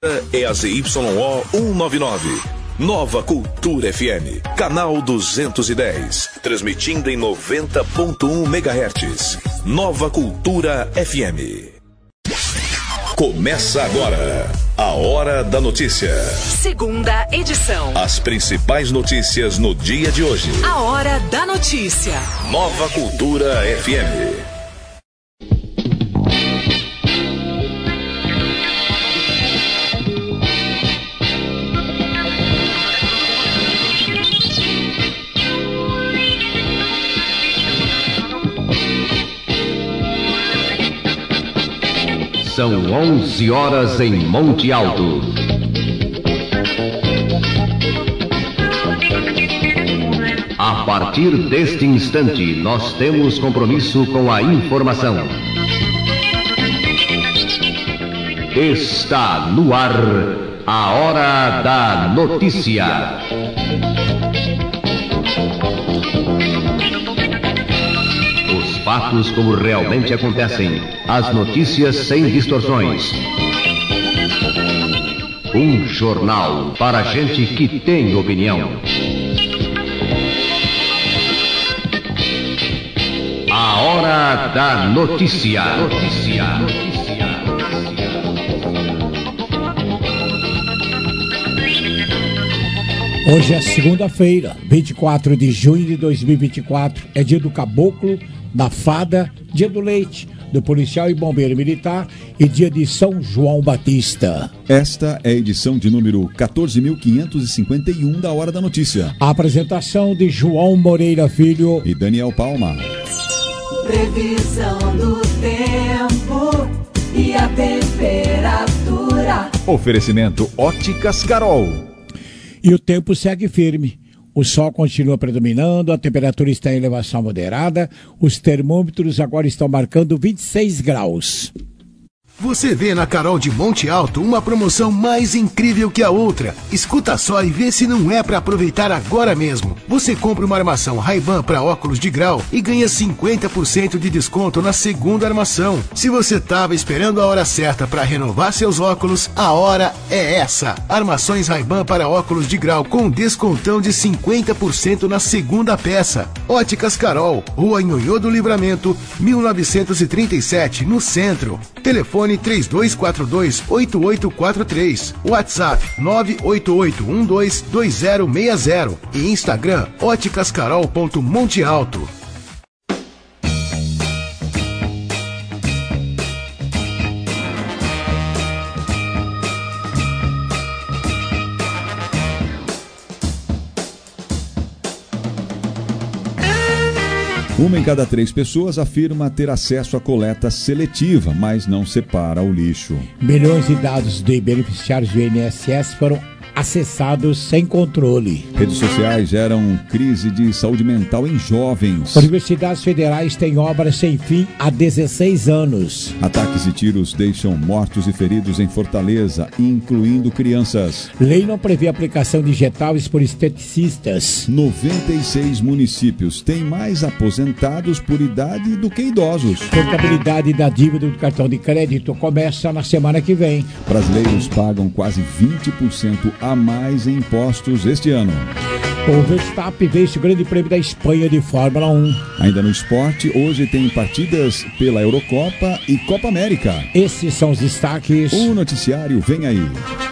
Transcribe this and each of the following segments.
É a ZYO 199. Nova Cultura FM, canal 210, transmitindo em 90.1 MHz. Nova Cultura FM. Começa agora a Hora da Notícia. Segunda edição. As principais notícias no dia de hoje. A Hora da Notícia. Nova Cultura FM. São 11 horas em Monte Alto. A partir deste instante, nós temos compromisso com a informação. Está no ar a Hora da Notícia. Fatos como realmente acontecem. As notícias sem distorções. Um jornal para gente que tem opinião. A Hora da Notícia. Hoje é segunda-feira, 24 de junho de 2024. É dia do caboclo, da fada, dia do leite, do policial e bombeiro militar e dia de São João Batista. Esta é a edição de número 14.551 da Hora da Notícia. A apresentação de João Moreira Filho e Daniel Palma. Previsão do tempo e a temperatura. Oferecimento Óticas Carol. E o tempo segue firme. O sol continua predominando, a temperatura está em elevação moderada, os termômetros agora estão marcando 26 graus. Você vê na Carol de Monte Alto uma promoção mais incrível que a outra. Escuta só e vê se não é para aproveitar agora mesmo. Você compra uma armação Ray-Ban para óculos de grau e ganha 50% de desconto na segunda armação. Se você estava esperando a hora certa para renovar seus óculos, a hora é essa. Armações Ray-Ban para óculos de grau com descontão de 50% na segunda peça. Óticas Carol, Rua Nhonhô do Livramento, 1937, no centro. Telefone 3242-8843. WhatsApp 988122060 e Instagram óticascarol.montealto. Uma em cada 3 pessoas afirma ter acesso à coleta seletiva, mas não separa o lixo. Milhões de dados de beneficiários do INSS foram acessados sem controle. Redes sociais geram crise de saúde mental em jovens. Universidades federais têm obras sem fim há 16 anos. Ataques e tiros deixam mortos e feridos em Fortaleza, incluindo crianças. Lei não prevê aplicação de injetáveis por esteticistas. 96 municípios têm mais aposentados por idade do que idosos. Contabilidade da dívida do cartão de crédito começa na semana que vem. Brasileiros pagam quase 20% a mais em impostos este ano. O Verstappen vence o Grande Prêmio da Espanha de Fórmula 1. Ainda no esporte, hoje tem partidas pela Eurocopa e Copa América. Esses são os destaques. O noticiário vem aí.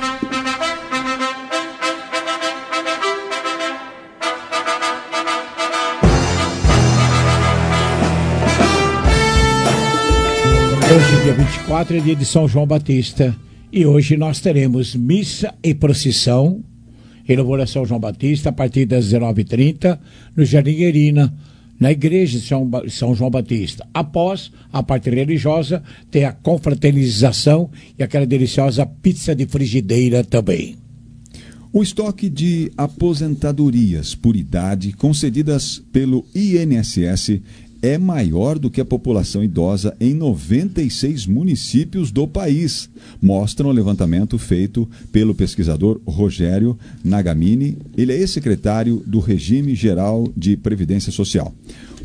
Hoje, dia 24, é dia de São João Batista. E hoje nós teremos missa e procissão em louvor a São João Batista a partir das 19h30 no Jardim Guerina, na igreja de São João Batista. Após a parte religiosa, tem a confraternização e aquela deliciosa pizza de frigideira também. O estoque de aposentadorias por idade concedidas pelo INSS é maior do que a população idosa em 96 municípios do país, mostra um levantamento feito pelo pesquisador Rogério Nagamini. Ele é ex-secretário do Regime Geral de Previdência Social.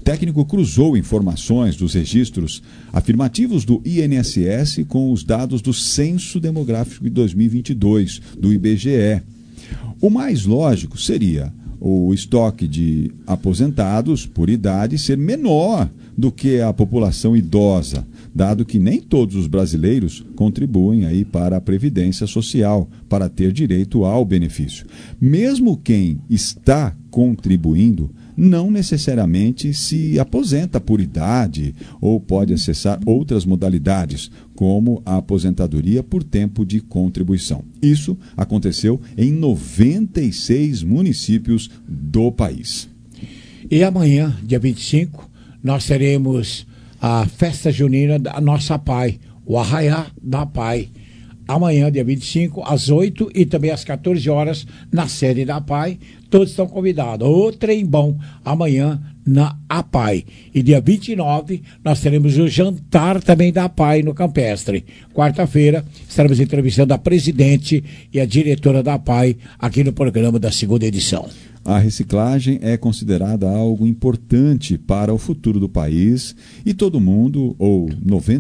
técnico cruzou informações dos registros afirmativos do INSS com os dados do Censo Demográfico de 2022, do IBGE. O mais lógico seria o estoque de aposentados por idade ser menor do que a população idosa, dado que nem todos os brasileiros contribuem aí para a Previdência Social, para ter direito ao benefício. Mesmo quem está contribuindo não necessariamente se aposenta por idade ou pode acessar outras modalidades, como a aposentadoria por tempo de contribuição. Isso aconteceu em 96 municípios do país. E amanhã, dia 25, nós teremos a festa junina da nossa PAI, o Arraiá da PAI. Amanhã, dia 25, às 8 e também às 14 horas, na sede da PAI. Todos estão convidados. O trem bom, amanhã na APAI. E dia 29, nós teremos o jantar também da APAI no Campestre. Quarta-feira, estaremos entrevistando a presidente e a diretora da APAI aqui no programa da segunda edição. A reciclagem é considerada algo importante para o futuro do país e todo mundo, ou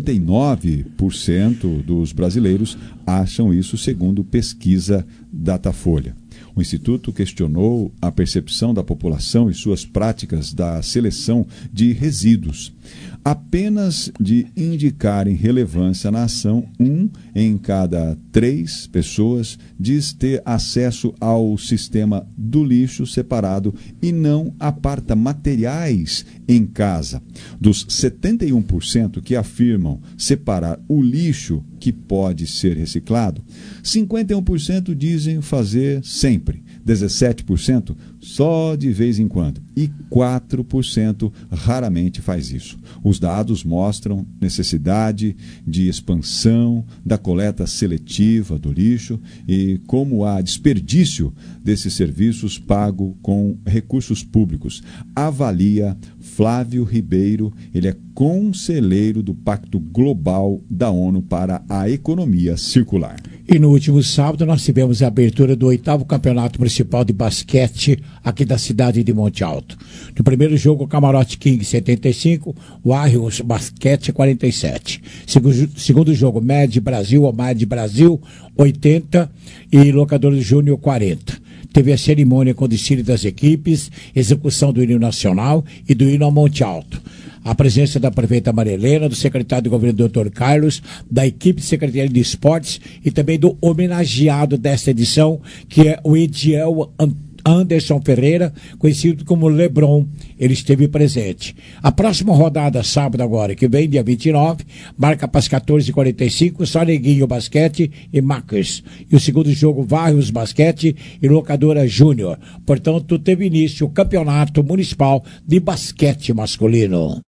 99% dos brasileiros, acham isso segundo pesquisa Datafolha. O Instituto questionou a percepção da população e suas práticas da seleção de resíduos. Apenas de indicarem relevância na ação, 1 em cada 3 pessoas diz ter acesso ao sistema do lixo separado e não aparta materiais em casa. Dos 71% que afirmam separar o lixo que pode ser reciclado, 51% dizem fazer sempre, 17% só de vez em quando e 4% raramente faz isso. Os dados mostram necessidade de expansão da coleta seletiva do lixo e como há desperdício desses serviços pago com recursos públicos. Avalia Flávio Ribeiro, ele é conselheiro do Pacto Global da ONU para a Economia Circular. E no último sábado nós tivemos a abertura do 8º Campeonato Municipal de Basquete aqui da cidade de Monte Alto. No primeiro jogo, o Camarote King 75, o Arrios Basquete 47. Segundo jogo, MED Brasil, o MED Brasil 80 e Locadores Júnior 40. Teve a cerimônia com desfile das equipes, execução do hino nacional e do hino a Monte Alto. A presença da prefeita Maria Helena, do secretário de governo Dr. Carlos, da equipe de Secretaria de Esportes e também do homenageado desta edição, que é o Ediel Anderson Ferreira, conhecido como Lebron. Ele esteve presente. A próxima rodada, sábado agora, que vem, dia 29, marca para as 14h45, só Neguinho Basquete e Macas. E o segundo jogo, Varros Basquete e Locadora Júnior. Portanto, teve início o Campeonato Municipal de Basquete Masculino.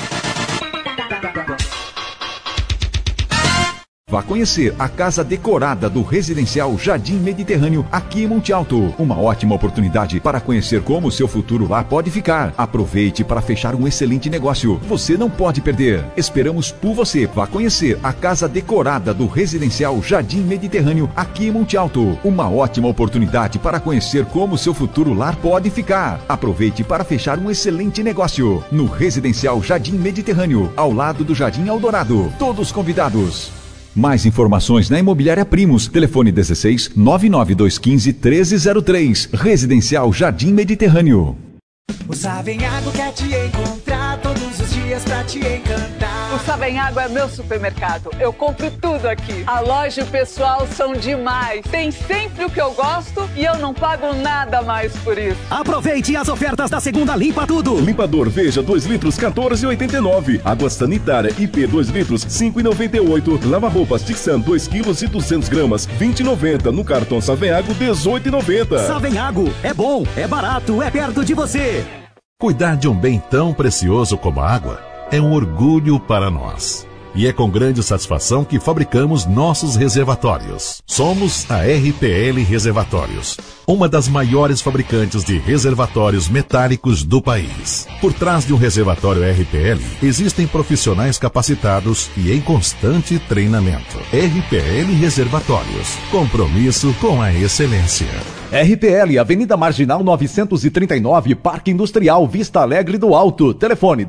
Vá conhecer a casa decorada do Residencial Jardim Mediterrâneo aqui em Monte Alto. Uma ótima oportunidade para conhecer como o seu futuro lá pode ficar. Aproveite para fechar um excelente negócio. Você não pode perder. Esperamos por você. Vá conhecer a casa decorada do Residencial Jardim Mediterrâneo aqui em Monte Alto. Uma ótima oportunidade para conhecer como o seu futuro lar pode ficar. Aproveite para fechar um excelente negócio. No Residencial Jardim Mediterrâneo, ao lado do Jardim Eldorado. Todos convidados. Mais informações na Imobiliária Primos. Telefone 16 99215 1303. Residencial Jardim Mediterrâneo. O Savenhago quer te encontrar todos os dias pra te encantar. O Savenhago é meu supermercado. Eu compro tudo aqui. A loja e o pessoal são demais. Tem sempre o que eu gosto e eu não pago nada mais por isso. Aproveite as ofertas da segunda Limpa Tudo. Limpador Veja 2 litros 14,89. Água sanitária IP 2 litros 5,98. Lava-roupas Tixan 2 quilos e 200 gramas 20,90. No cartão Savenhago 18,90. Savenhago é bom, é barato, é perto de você. Cuidar de um bem tão precioso como a água é um orgulho para nós. E é com grande satisfação que fabricamos nossos reservatórios. Somos a RPL Reservatórios, uma das maiores fabricantes de reservatórios metálicos do país. Por trás de um reservatório RPL, existem profissionais capacitados e em constante treinamento. RPL Reservatórios, compromisso com a excelência. RPL, Avenida Marginal 939, Parque Industrial Vista Alegre do Alto. Telefone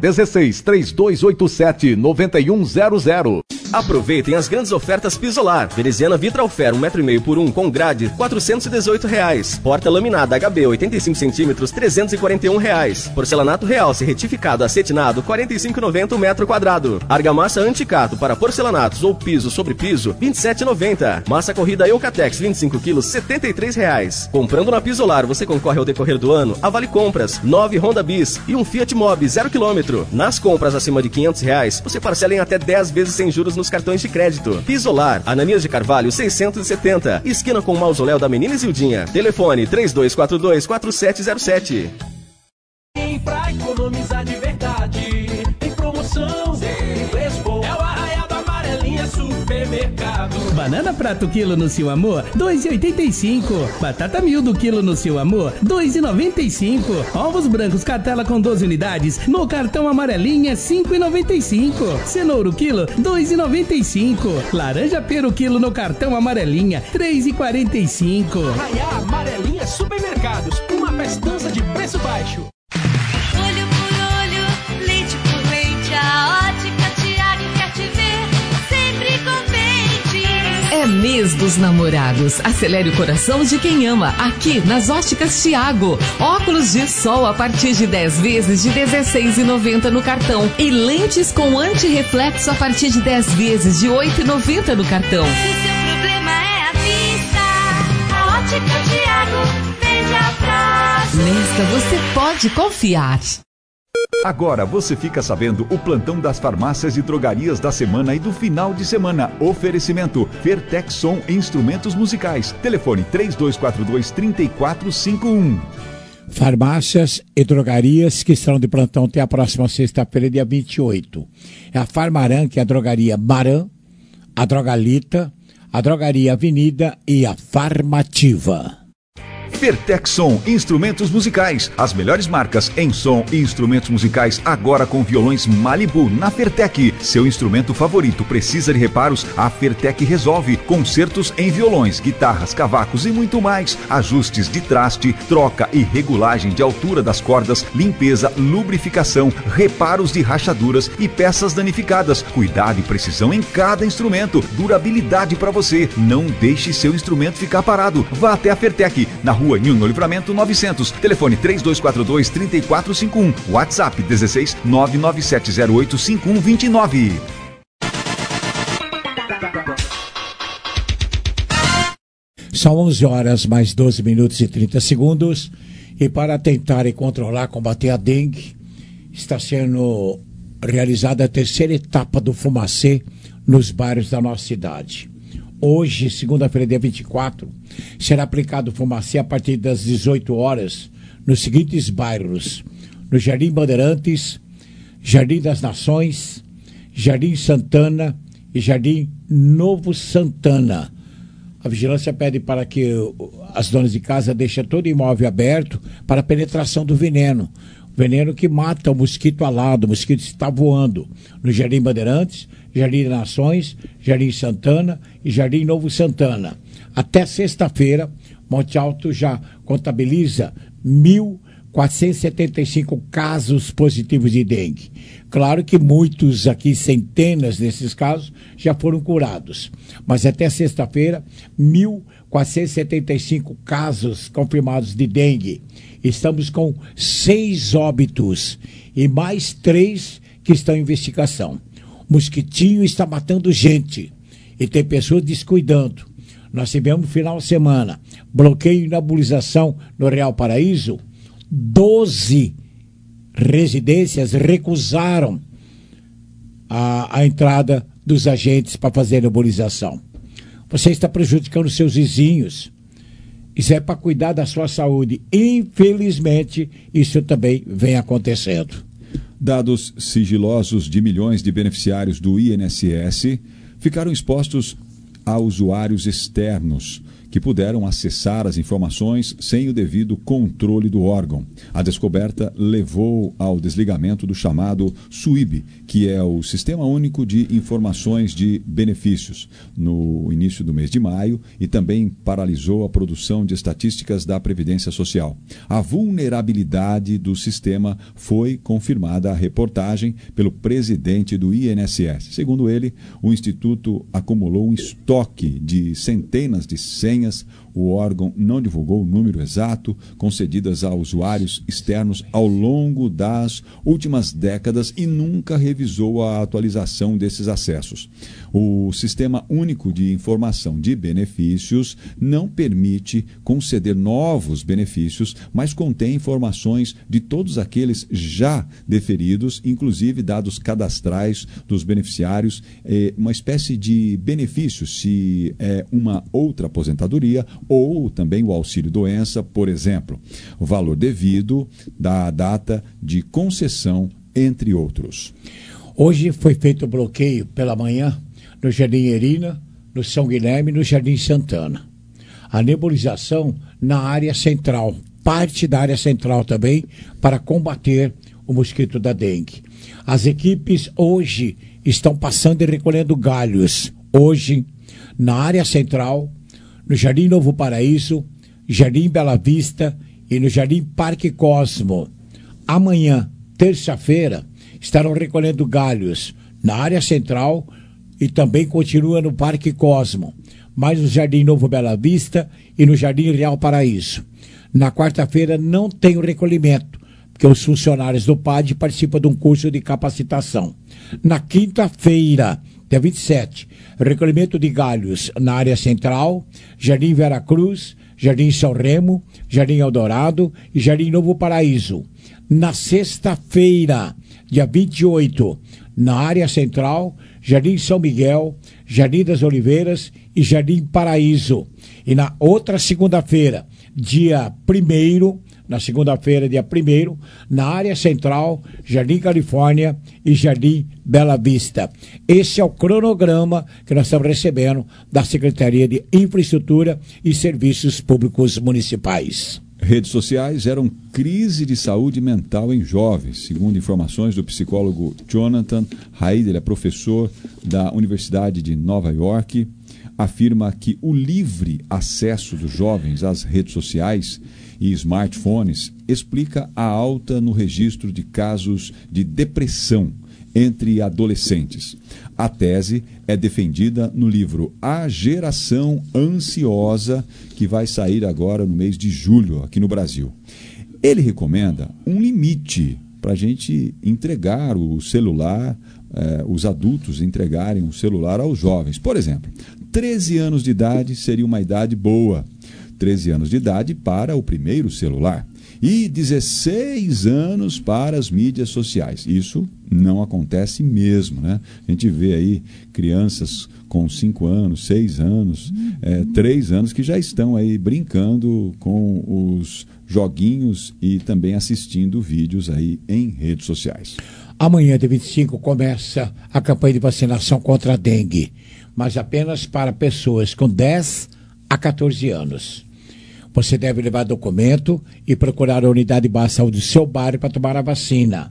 16-3287-9100. Aproveitem as grandes ofertas Pisolar. Veneziana Vitralfer 1,5 m por 1 com grade, R$ 418. Porta laminada HB 85 cm, R$ 341. Porcelanato Realce retificado acetinado, R$ 45,90 metro quadrado. Argamassa Anticato para porcelanatos ou piso sobre piso, R$ 27,90. Massa corrida Eucatex 25 kg, R$ 73. Comprando na Pisolar, você concorre ao decorrer do ano a Vale Compras, 9 Honda Bis e um Fiat Mobi 0 km. Nas compras acima de R$ 500, você parcela em até 10 vezes sem juros nos cartões de crédito. Pisolar, Ananias de Carvalho 670, esquina com o Mausoléu da Menina Isildinha. Telefone 3242-4707. Pra economizar de verdade, tem promoção, tem preço bom. É o Arraial da Amarelinha Supermercado. Banana prato quilo no Seu Amor, R$ 2,85. Batata miúdo quilo no Seu Amor, R$ 2,95. Ovos brancos Catela com 12 unidades no cartão Amarelinha, R$ 5,95. Cenoura quilo, R$ 2,95. Laranja pera quilo no cartão Amarelinha, R$ 3,45. Arraial Amarelinha Supermercados, uma festança de preço baixo. Olho por olho, leite por leite, a Ótica Tiago quer te ver sempre contente. É mês dos namorados. Acelere o coração de quem ama. Aqui nas Óticas Tiago. Óculos de sol a partir de 10 vezes de R$ 16,90 no cartão. E lentes com antirreflexo a partir de 10 vezes de R$ 8,90 no cartão. Se seu problema é a vista, a Ótica Tiago vende a prazo. Nesta você pode confiar. Agora você fica sabendo o plantão das farmácias e drogarias da semana e do final de semana. Oferecimento Fertexson Instrumentos Musicais. Telefone 3242-3451. Farmácias e drogarias que estarão de plantão até a próxima sexta-feira, dia 28. É a Farmaran, que é a drogaria Maran, a Drogalita, a drogaria Avenida e a Farmativa. Fertexson Instrumentos Musicais. As melhores marcas em som e instrumentos musicais agora com violões Malibu na Fertec. Seu instrumento favorito precisa de reparos? A Fertec resolve. Concertos em violões, guitarras, cavacos e muito mais. Ajustes de traste, troca e regulagem de altura das cordas, limpeza, lubrificação, reparos de rachaduras e peças danificadas. Cuidado e precisão em cada instrumento. Durabilidade para você. Não deixe seu instrumento ficar parado. Vá até a Fertec, na Rua Nilno Livramento 900. Telefone 3242-3451. WhatsApp 16 997085129. São 11 horas mais 12 minutos e 30 segundos. E para tentar e controlar, combater a dengue, está sendo realizada a terceira etapa do Fumacê nos bairros da nossa cidade. Hoje, segunda-feira, dia 24, será aplicado Fumacê a partir das 18 horas nos seguintes bairros: no Jardim Bandeirantes, Jardim das Nações, Jardim Santana e Jardim Novo Santana. A vigilância pede para que as donas de casa deixem todo o imóvel aberto para a penetração do veneno. O veneno que mata o mosquito alado, o mosquito está voando. No Jardim Bandeirantes, Jardim das Nações, Jardim Santana e Jardim Novo Santana. Até sexta-feira, Monte Alto já contabiliza 1.475 casos positivos de dengue. Claro que muitos aqui, centenas desses casos, já foram curados. Mas até sexta-feira, 1.475 casos confirmados de dengue. Estamos com 6 óbitos e mais 3 que estão em investigação. O mosquitinho está matando gente e tem pessoas descuidando. Nós tivemos no final de semana bloqueio e nebulização no Real Paraíso. 12 residências recusaram a entrada dos agentes para fazer a nebulização. Você está prejudicando seus vizinhos. Isso é para cuidar da sua saúde. Infelizmente, isso também vem acontecendo. Dados sigilosos de milhões de beneficiários do INSS ficaram expostos a usuários externos que puderam acessar as informações sem o devido controle do órgão. A descoberta levou ao desligamento do chamado SUIB, que é o Sistema Único de Informações de Benefícios, no início do mês de maio, e também paralisou a produção de estatísticas da Previdência Social. A vulnerabilidade do sistema foi confirmada à reportagem pelo presidente do INSS. Segundo ele, o Instituto acumulou um estoque de centenas de senhas. O órgão não divulgou o número exato concedidas a usuários externos ao longo das últimas décadas e nunca revisou a atualização desses acessos. O Sistema Único de Informação de Benefícios não permite conceder novos benefícios, mas contém informações de todos aqueles já deferidos, inclusive dados cadastrais dos beneficiários, uma espécie de benefício se é uma outra aposentadoria ou também o auxílio-doença, por exemplo, o valor devido da data de concessão, entre outros. Hoje foi feito o bloqueio pela manhã no Jardim Erina, no São Guilherme e no Jardim Santana. A nebulização na área central, parte da área central também, para combater o mosquito da dengue. As equipes hoje estão passando e recolhendo galhos. Hoje, na área central, no Jardim Novo Paraíso, Jardim Bela Vista e no Jardim Parque Cosmo. Amanhã, terça-feira, estarão recolhendo galhos na área central e também continua no Parque Cosmo, mais no Jardim Novo Bela Vista e no Jardim Real Paraíso. Na quarta-feira não tem o recolhimento, porque os funcionários do PAD participam de um curso de capacitação. Na quinta-feira, dia 27, recolhimento de galhos na área central, Jardim Veracruz, Jardim São Remo, Jardim Eldorado e Jardim Novo Paraíso. Na sexta-feira, dia 28, na área central, Jardim São Miguel, Jardim das Oliveiras e Jardim Paraíso. E na outra segunda-feira, dia 1º, na segunda-feira, dia 1º, na área central, Jardim Califórnia e Jardim Bela Vista. Esse é o cronograma que nós estamos recebendo da Secretaria de Infraestrutura e Serviços Públicos Municipais. Redes sociais geram crise de saúde mental em jovens. Segundo informações do psicólogo Jonathan Haidt, ele é professor da Universidade de Nova York, afirma que o livre acesso dos jovens às redes sociais e smartphones explica a alta no registro de casos de depressão entre adolescentes. A tese é defendida no livro A Geração Ansiosa, que vai sair agora no mês de julho aqui no Brasil. Ele recomenda um limite para a gente entregar o celular, os adultos entregarem o celular aos jovens. Por exemplo, 13 anos de idade seria uma idade boa. 13 anos de idade para o primeiro celular e 16 anos para as mídias sociais. Isso não acontece mesmo, né? A gente vê aí crianças com 5 anos, 6 anos, 3 anos que já estão aí brincando com os joguinhos e também assistindo vídeos aí em redes sociais. Amanhã, dia 25, começa a campanha de vacinação contra a dengue, mas apenas para pessoas com 10 a 14 anos. Você deve levar documento e procurar a unidade básica de saúde do seu bairro para tomar a vacina.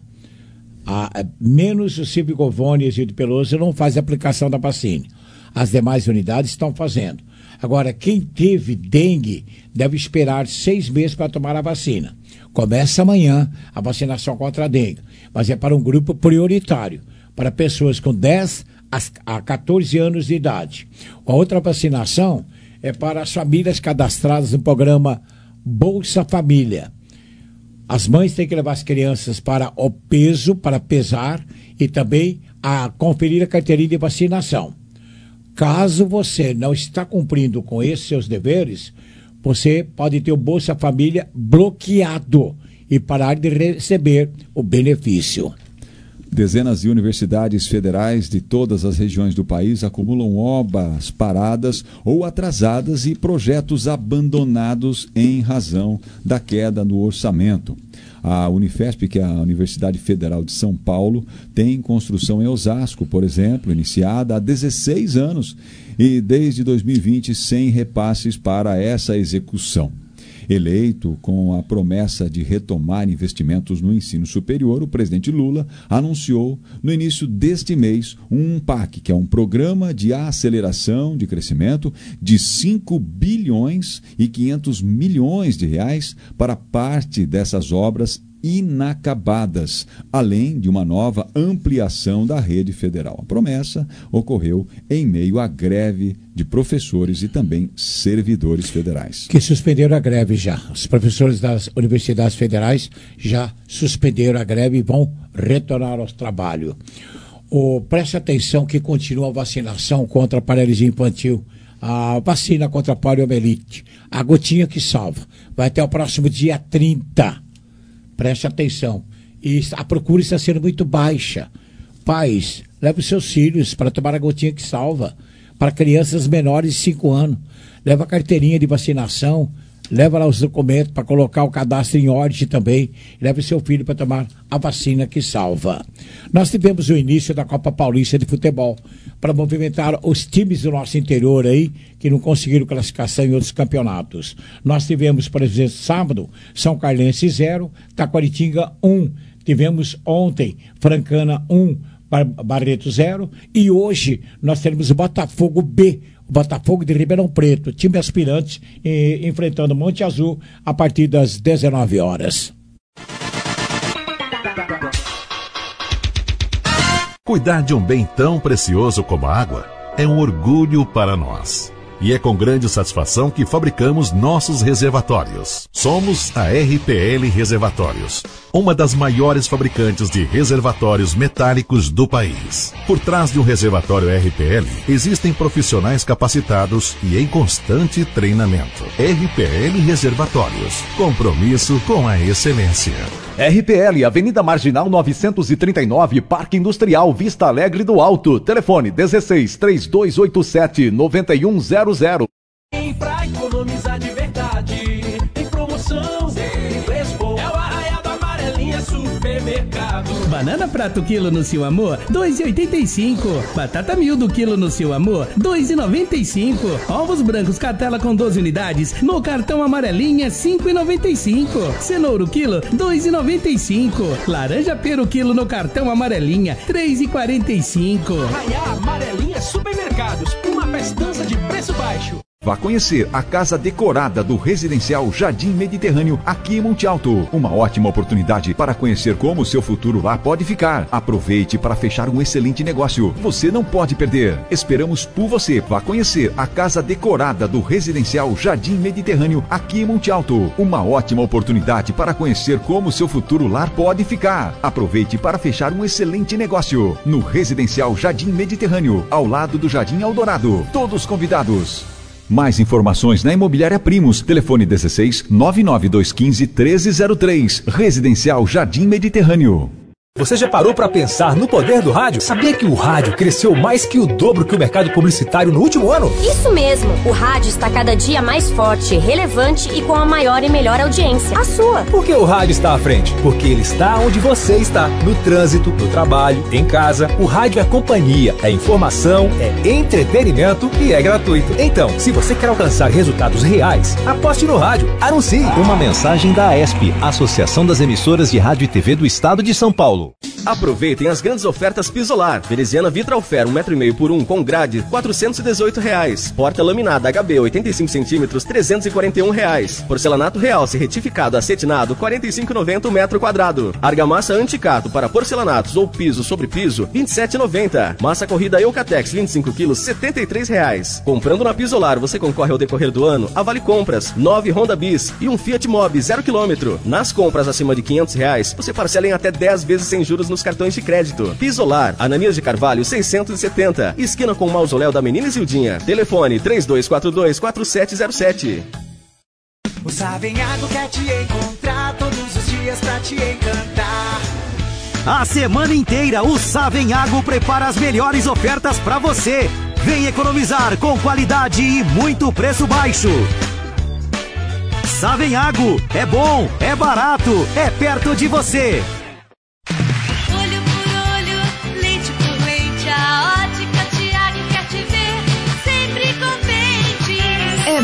Menos o Silvio Govone e o Gildo Peloso não faz a aplicação da vacina. As demais unidades estão fazendo. Agora, quem teve dengue deve esperar 6 meses para tomar a vacina. Começa amanhã a vacinação contra a dengue, mas é para um grupo prioritário, para pessoas com 10 a 14 anos de idade. A outra vacinação é para as famílias cadastradas no programa Bolsa Família. As mães têm que levar as crianças para o peso, para pesar e também a conferir a carteirinha de vacinação. Caso você não está cumprindo com esses seus deveres, você pode ter o Bolsa Família bloqueado e parar de receber o benefício. Dezenas de universidades federais de todas as regiões do país acumulam obras paradas ou atrasadas e projetos abandonados em razão da queda no orçamento. A Unifesp, que é a Universidade Federal de São Paulo, tem construção em Osasco, por exemplo, iniciada há 16 anos e desde 2020 sem repasses para essa execução. Eleito com a promessa de retomar investimentos no ensino superior, o presidente Lula anunciou no início deste mês um PAC, que é um programa de aceleração de crescimento de 5 bilhões e 500 milhões de reais para parte dessas obras inacabadas, além de uma nova ampliação da rede federal. A promessa ocorreu em meio à greve de professores e também servidores federais. Que suspenderam a greve já. Os professores das universidades federais já suspenderam a greve e vão retornar ao trabalho. Preste atenção que continua a vacinação contra a paralisia infantil. A vacina contra a poliomielite, a gotinha que salva. Vai até o próximo dia 30. Preste atenção. E a procura está sendo muito baixa. Pais, leve os seus filhos para tomar a gotinha que salva. Para crianças menores de 5 anos. Leva a carteirinha de vacinação. Leva lá os documentos para colocar o cadastro em ordem também. Leve o seu filho para tomar a vacina que salva. Nós tivemos o início da Copa Paulista de Futebol para movimentar os times do nosso interior aí que não conseguiram classificação em outros campeonatos. Nós tivemos, por exemplo, sábado, São Carlense 0, Taquaritinga 1. Tivemos ontem, Francana 1, Barreto 0. E hoje nós teremos o Botafogo B, o Botafogo de Ribeirão Preto, time aspirante, enfrentando Monte Azul a partir das 19 horas. Cuidar de um bem tão precioso como a água é um orgulho para nós. E é com grande satisfação que fabricamos nossos reservatórios. Somos a RPL Reservatórios, uma das maiores fabricantes de reservatórios metálicos do país. Por trás de um reservatório RPL, existem profissionais capacitados e em constante treinamento. RPL Reservatórios, compromisso com a excelência. RPL, Avenida Marginal 939, Parque Industrial Vista Alegre do Alto. Telefone 16 3287 9100. Pra economizar de verdade, tem promoção, tem preço bom. É o Arraial da Amarelinha Supermercado. Banana prato quilo no Seu Amor, 2,85. Batata miúdo quilo no Seu Amor, 2,95. Ovos brancos Catela com 12 unidades no cartão Amarelinha, 5,95. Cenoura quilo, 2,95. Laranja pera quilo no cartão Amarelinha, 3,45. Arraial Amarelinha Supermercados, uma festança de preço baixo. Vá conhecer a casa decorada do Residencial Jardim Mediterrâneo aqui em Monte Alto. Uma ótima oportunidade para conhecer como o seu futuro lá pode ficar. Aproveite para fechar um excelente negócio. Você não pode perder. Esperamos por você. Vá conhecer a casa decorada do Residencial Jardim Mediterrâneo aqui em Monte Alto. Uma ótima oportunidade para conhecer como o seu futuro lar pode ficar. Aproveite para fechar um excelente negócio. No Residencial Jardim Mediterrâneo, ao lado do Jardim Eldorado. Todos convidados. Mais informações na Imobiliária Primos, telefone 16 99215 1303, Residencial Jardim Mediterrâneo. Você já parou para pensar no poder do rádio? Sabia que o rádio cresceu mais que o dobro que o mercado publicitário no último ano? Isso mesmo, o rádio está cada dia mais forte, relevante e com a maior e melhor audiência, a sua. Por que o rádio está à frente? Porque ele está onde você está, no trânsito, no trabalho, em casa. O rádio é companhia, é informação, é entretenimento e é gratuito. Então, se você quer alcançar resultados reais, aposte no rádio, anuncie. Uma mensagem da AESP, Associação das Emissoras de Rádio e TV do Estado de São Paulo. Aproveitem as grandes ofertas Pisolar. Veneziana Vitralfer 1,5 m por 1 com grade, R$ 418. Porta laminada HB 85 cm, R$ 341. Porcelanato Realce retificado acetinado, R$ 45,90 metro quadrado. Argamassa Anticato para porcelanatos ou piso sobre piso, R$ 27,90. Massa corrida Eucatex 25 kg, R$ 73. Comprando na Pisolar, você concorre ao decorrer do ano a Vale Compras, 9 Honda Bis e um Fiat Mobi 0 km. Nas compras acima de R$ 500, você parcela em até 10 vezes sem juros nos cartões de crédito. Pisolar, Ananias de Carvalho 670, esquina com o Mausoléu da Menina Isildinha. Telefone 3242-4707. O Savenhago quer te encontrar todos os dias pra te encantar. A semana inteira o Savenhago prepara as melhores ofertas pra você. Vem economizar com qualidade e muito preço baixo. Savenhago, é bom, é barato, é perto de você. Olho por olho, lente por lente, a Ótica Thiago quer te ver sempre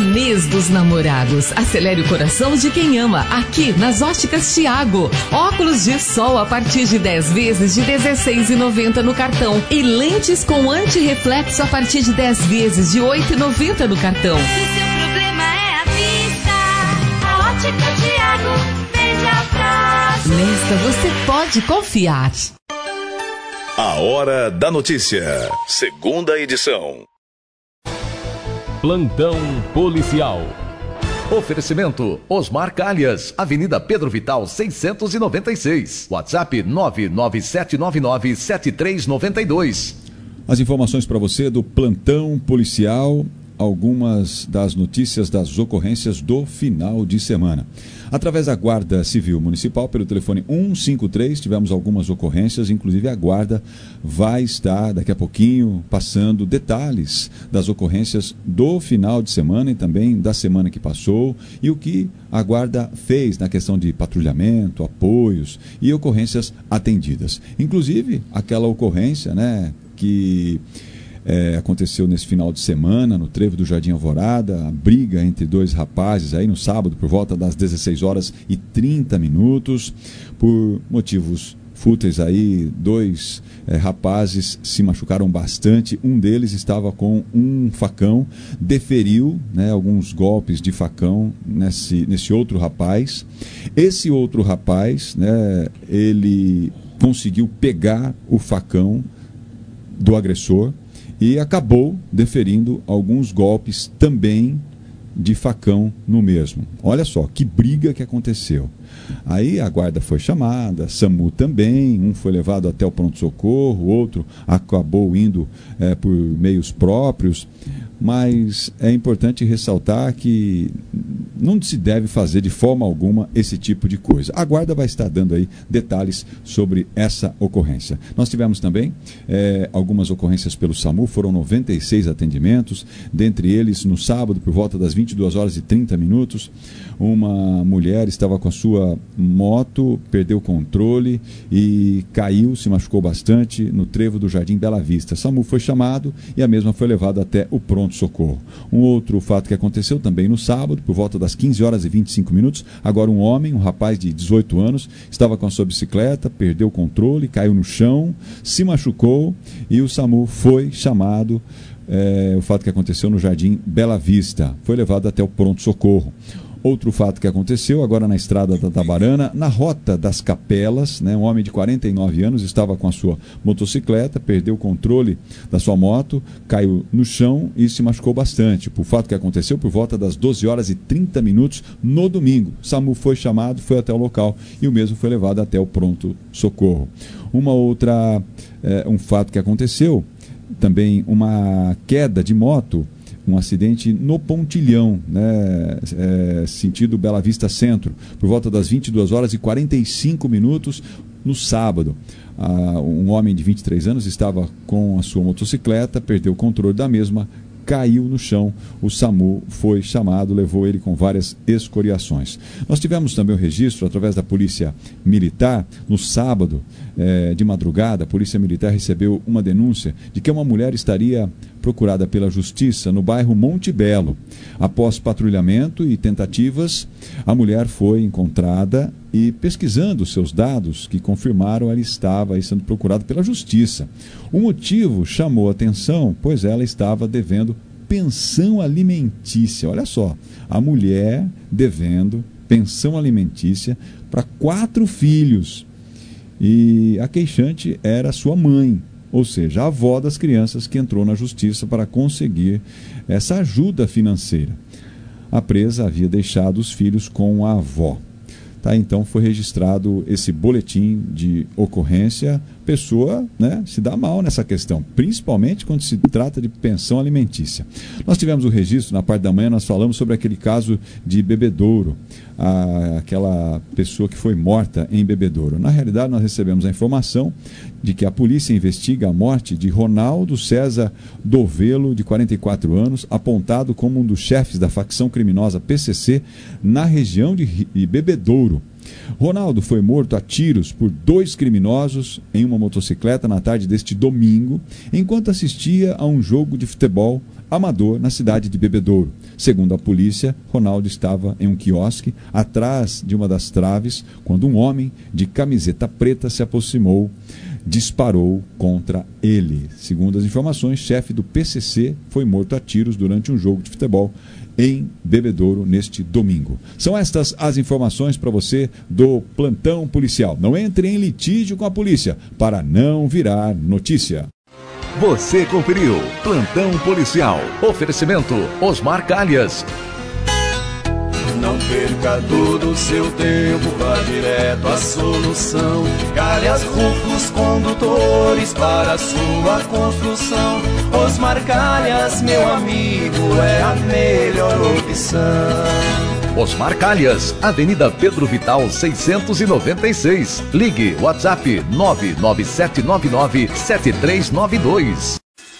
Mês dos Namorados. Acelere o coração de quem ama. Aqui nas Óticas Thiago. Óculos de sol a partir de 10 vezes de R$16,90 no cartão. E lentes com antirreflexo a partir de 10 vezes de R$8,90 no cartão. Se seu problema é a vista, a Ótica Thiago vende a prazo. Nesta você pode confiar. A Hora da Notícia. Segunda edição. Plantão policial. Oferecimento Osmar Calhas, Avenida Pedro Vital 696. WhatsApp 997997392. As informações para você do plantão policial, algumas das notícias das ocorrências do final de semana. Através da Guarda Civil Municipal, pelo telefone 153, tivemos algumas ocorrências, inclusive a Guarda vai estar daqui a pouquinho passando detalhes das ocorrências do final de semana e também da semana que passou e o que a Guarda fez na questão de patrulhamento, apoios e ocorrências atendidas. Inclusive, aquela ocorrência, né, que aconteceu nesse final de semana, no trevo do Jardim Alvorada, a briga entre dois rapazes aí no sábado, por volta das 16h30, por motivos fúteis aí, dois rapazes se machucaram bastante, um deles estava com um facão, deferiu, né, alguns golpes de facão nesse outro rapaz. Esse outro rapaz, né, ele conseguiu pegar o facão do agressor e acabou deferindo alguns golpes também de facão no mesmo. Olha só, que briga que aconteceu. Aí a guarda foi chamada, SAMU também, um foi levado até o pronto-socorro, o outro acabou indo por meios próprios, mas é importante ressaltar que não se deve fazer de forma alguma esse tipo de coisa. A guarda vai estar dando aí detalhes sobre essa ocorrência. Nós tivemos também algumas ocorrências pelo SAMU, foram 96 atendimentos, dentre eles no sábado, por volta das 22h30, uma mulher estava com a sua moto, perdeu o controle e caiu, se machucou bastante no trevo do Jardim Bela Vista. SAMU foi chamado e a mesma foi levada até o pronto-socorro. Um outro fato que aconteceu também no sábado, por volta das 15h25, agora um homem, um rapaz de 18 anos, estava com a sua bicicleta, perdeu o controle, caiu no chão, se machucou e o SAMU foi chamado. O fato que aconteceu no Jardim Bela Vista, foi levado até o pronto-socorro. Outro fato que aconteceu agora na estrada da Tabarana, na Rota das Capelas, né, um homem de 49 anos estava com a sua motocicleta, perdeu o controle da sua moto, caiu no chão e se machucou bastante. O fato que aconteceu por volta das 12h30 no domingo. SAMU foi chamado, foi até o local e o mesmo foi levado até o pronto-socorro. Um fato que aconteceu, também uma queda de moto, um acidente no Pontilhão, né, sentido Bela Vista Centro, por volta das 22h45 no sábado. Um homem de 23 anos estava com a sua motocicleta, perdeu o controle da mesma, caiu no chão, o SAMU foi chamado, levou ele com várias escoriações. Nós tivemos também o registro, através da Polícia Militar, no sábado, de madrugada, a Polícia Militar recebeu uma denúncia de que uma mulher estaria procurada pela Justiça no bairro Monte Belo. Após patrulhamento e tentativas, a mulher foi encontrada e, pesquisando seus dados que confirmaram, ela estava aí sendo procurada pela Justiça. O motivo chamou a atenção, pois ela estava devendo pensão alimentícia. Olha só, a mulher devendo pensão alimentícia para 4 filhos. E a queixante era sua mãe, ou seja, a avó das crianças, que entrou na Justiça para conseguir essa ajuda financeira. A presa havia deixado os filhos com a avó. Tá, então foi registrado esse boletim de ocorrência. Pessoa, né, se dá mal nessa questão, principalmente quando se trata de pensão alimentícia. Nós tivemos o registro, na parte da manhã nós falamos sobre aquele caso de Bebedouro, aquela pessoa que foi morta em Bebedouro. Na realidade, nós recebemos a informação de que a polícia investiga a morte de Ronaldo César Dovelo, de 44 anos, apontado como um dos chefes da facção criminosa PCC na região de Bebedouro. Ronaldo foi morto a tiros por 2 criminosos em uma motocicleta na tarde deste domingo, enquanto assistia a um jogo de futebol amador na cidade de Bebedouro. Segundo a polícia, Ronaldo estava em um quiosque atrás de uma das traves quando um homem de camiseta preta se aproximou, disparou contra ele. Segundo as informações, chefe do PCC foi morto a tiros durante um jogo de futebol em Bebedouro neste domingo. São estas as informações para você do plantão policial. Não entre em litígio com a polícia para não virar notícia. Você conferiu Plantão Policial. Oferecimento Osmar Calhas. Não perca todo o seu tempo, vá direto à solução. Calhas Rufos Condutores para a sua construção. Osmar Calhas, meu amigo, é a melhor opção. Osmar Calhas, Avenida Pedro Vital 696. Ligue WhatsApp 997997392.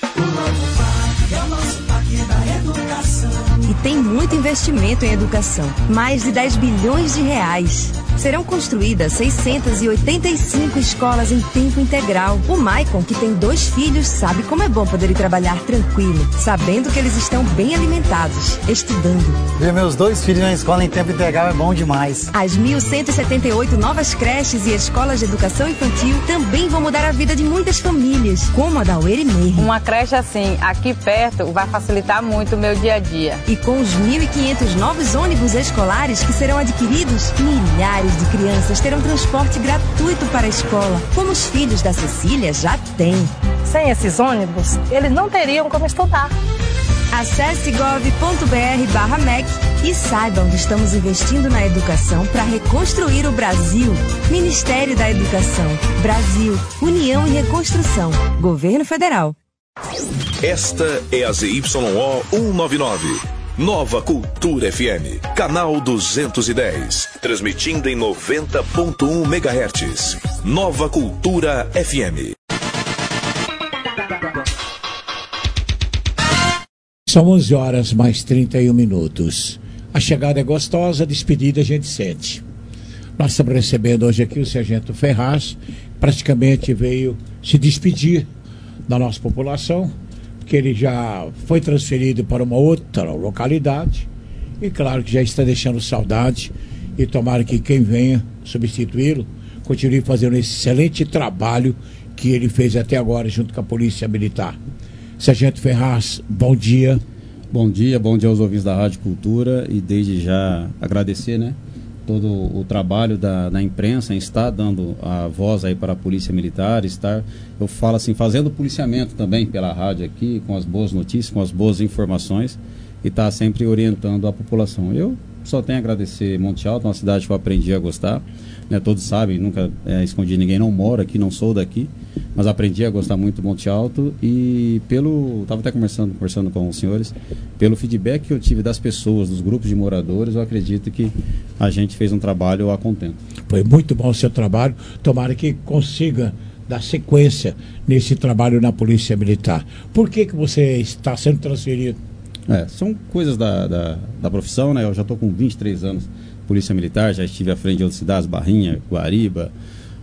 E tem muito investimento em educação, mais de 10 bilhões de reais. Serão construídas 685 escolas em tempo integral. O Maicon, que tem 2 filhos, sabe como é bom poder ir trabalhar tranquilo, sabendo que eles estão bem alimentados, estudando. Ver meus 2 filhos na escola em tempo integral é bom demais. As 1.178 novas creches e escolas de educação infantil também vão mudar a vida de muitas famílias, como a da Ueri Meir. Uma creche assim, aqui perto, vai facilitar muito o meu dia a dia. E com os 1.500 novos ônibus escolares que serão adquiridos, milhares de crianças terão transporte gratuito para a escola, como os filhos da Cecília já têm. Sem esses ônibus, eles não teriam como estudar. Acesse gov.br/MEC e saiba onde estamos investindo na educação para reconstruir o Brasil. Ministério da Educação, Brasil, União e Reconstrução, Governo Federal. Esta é a ZYO 199. Nova Cultura FM, canal 210, transmitindo em 90.1 MHz. Nova Cultura FM. São 11 horas mais 31 minutos. A chegada é gostosa, a despedida a gente sente. Nós estamos recebendo hoje aqui o Sargento Ferraz, praticamente veio se despedir da nossa população, que ele já foi transferido para uma outra localidade e claro que já está deixando saudade e tomara que quem venha substituí-lo continue fazendo esse excelente trabalho que ele fez até agora junto com a Polícia Militar. Sargento Ferraz, bom dia. Bom dia aos ouvintes da Rádio Cultura e desde já agradecer, né, todo o trabalho da imprensa em estar dando a voz aí para a Polícia Militar, eu falo assim, fazendo policiamento também pela rádio aqui, com as boas notícias, com as boas informações e está sempre orientando a população. Eu só tenho a agradecer Monte Alto, uma cidade que eu aprendi a gostar, né, todos sabem, nunca escondi ninguém, não moro aqui, não sou daqui, mas aprendi a gostar muito do Monte Alto e estava até conversando com os senhores, pelo feedback que eu tive das pessoas, dos grupos de moradores, eu acredito que a gente fez um trabalho a contento. Foi muito bom o seu trabalho, tomara que consiga dar sequência nesse trabalho na Polícia Militar. Por que você está sendo transferido? São coisas da profissão, né? Eu já estou com 23 anos Polícia Militar, já estive à frente de outras cidades, Barrinha, Guariba,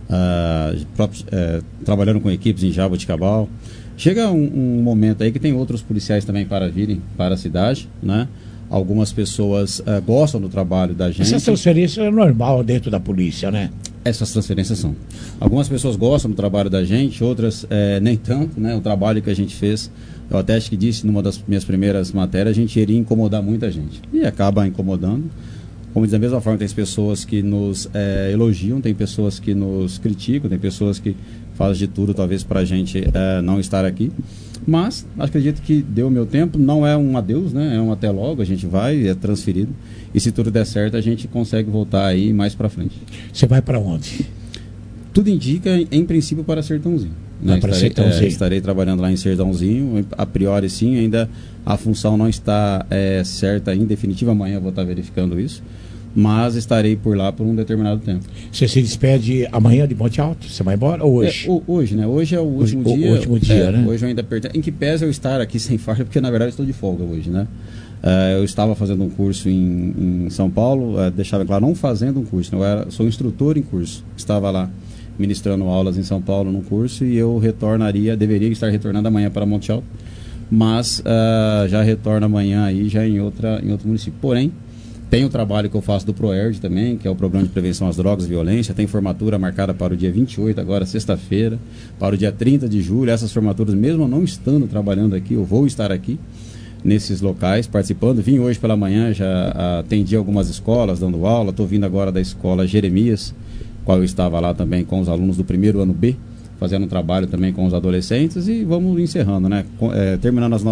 trabalhando com equipes em Jaboticabal. Chega um momento aí que tem outros policiais também para virem para a cidade, né? Algumas pessoas gostam do trabalho da gente. Essa transferência é normal dentro da polícia, né? Essas transferências são. Algumas pessoas gostam do trabalho da gente, outras nem tanto, né? O trabalho que a gente fez, eu até acho que disse numa das minhas primeiras matérias, a gente iria incomodar muita gente. E acaba incomodando. Como diz, da mesma forma, tem pessoas que nos elogiam, tem pessoas que nos criticam, tem pessoas que fazem de tudo, talvez, para a gente não estar aqui. Mas acredito que deu o meu tempo, não é um adeus, né? É um até logo, a gente vai, é transferido. E se tudo der certo, a gente consegue voltar aí mais para frente. Você vai para onde? Tudo indica, em princípio, para Sertãozinho. Né? Estarei trabalhando lá em Sertãozinho, a priori sim, ainda a função não está certa em definitivo, amanhã eu vou estar verificando isso, mas estarei por lá por um determinado tempo. Você se despede amanhã de Monte Alto? Você vai embora ou hoje? Hoje, né? Hoje é o último dia. O último dia, né? Hoje eu ainda pertenço. Em que pese eu estar aqui sem farda, porque na verdade eu estou de folga hoje, né? Eu estava fazendo um curso em São Paulo, deixava claro, não fazendo um curso, sou instrutor em curso. Estava lá ministrando aulas em São Paulo num curso e eu deveria estar retornando amanhã para Monte Alto, mas já retorno amanhã aí, já em outro município. Porém, tem o trabalho que eu faço do ProERD também, que é o Programa de Prevenção às Drogas e Violência. Tem formatura marcada para o dia 28, agora sexta-feira, para o dia 30 de julho. Essas formaturas, mesmo não estando trabalhando aqui, eu vou estar aqui nesses locais, participando. Vim hoje pela manhã, já atendi algumas escolas, dando aula. Estou vindo agora da escola Jeremias, qual eu estava lá também com os alunos do primeiro ano B, fazendo um trabalho também com os adolescentes, e vamos encerrando, né? Terminando os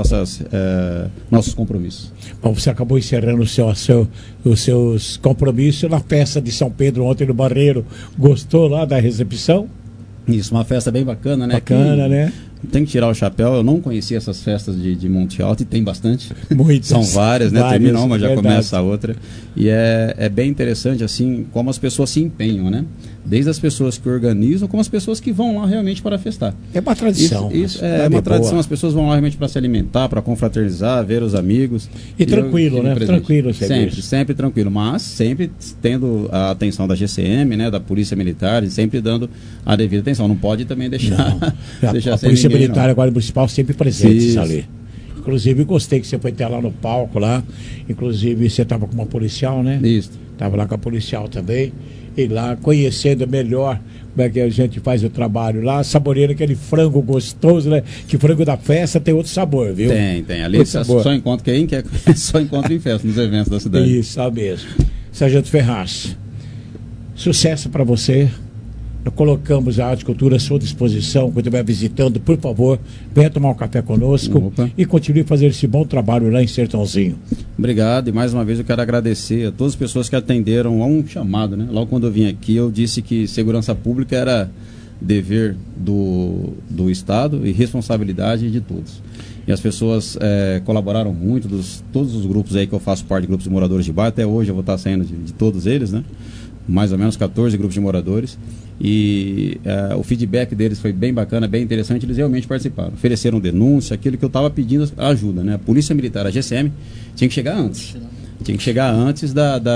nossos compromissos. Bom, você acabou encerrando os seus compromissos na festa de São Pedro ontem no Barreiro. Gostou lá da recepção? Isso, uma festa bem bacana, né? Bacana, né? Tem que tirar o chapéu. Eu não conhecia essas festas de Monte Alto, e tem bastante. Muitas. São várias, né? Termina uma, já verdade. começa a outra. E é bem interessante, assim, como as pessoas se empenham, né? Desde as pessoas que organizam, como as pessoas que vão lá realmente para festar. É uma tradição. Isso é uma tradição. As pessoas vão lá realmente para se alimentar, para confraternizar, ver os amigos. E tranquilo, né? Tranquilo. Sempre tranquilo. Mas sempre tendo a atenção da GCM, né? Da Polícia Militar, e sempre dando a devida atenção. Não pode também deixar... a Polícia Militar e a Guarda Municipal sempre presentes ali. Inclusive, gostei que você foi até lá no palco lá. Inclusive, você estava com uma policial, né? Isso. Estava lá com a policial também. E lá, conhecendo melhor como é que a gente faz o trabalho lá, saboreando aquele frango gostoso, né? Que frango da festa tem outro sabor, viu? Tem. Ali só encontra quem quer, só encontra em festa, nos eventos da cidade. Isso, mesmo. Sargento Ferraz, sucesso para você. Nós colocamos a Arte e Cultura à sua disposição. Quando estiver visitando, por favor, venha tomar um café conosco. Opa. E continue a fazer esse bom trabalho lá em Sertãozinho. Obrigado, e mais uma vez eu quero agradecer a todas as pessoas que atenderam a um chamado, né? Logo quando eu vim aqui, eu disse que segurança pública era dever do Estado e responsabilidade de todos. E as pessoas colaboraram muito, todos os grupos aí que eu faço parte, de grupos de moradores de bairro. Até hoje eu vou estar saindo de todos eles, né? Mais ou menos 14 grupos de moradores, e o feedback deles foi bem bacana, bem interessante. Eles realmente participaram, ofereceram denúncia, aquilo que eu estava pedindo ajuda, né? A Polícia Militar, a GCM, tinha que chegar antes. Tinha que chegar antes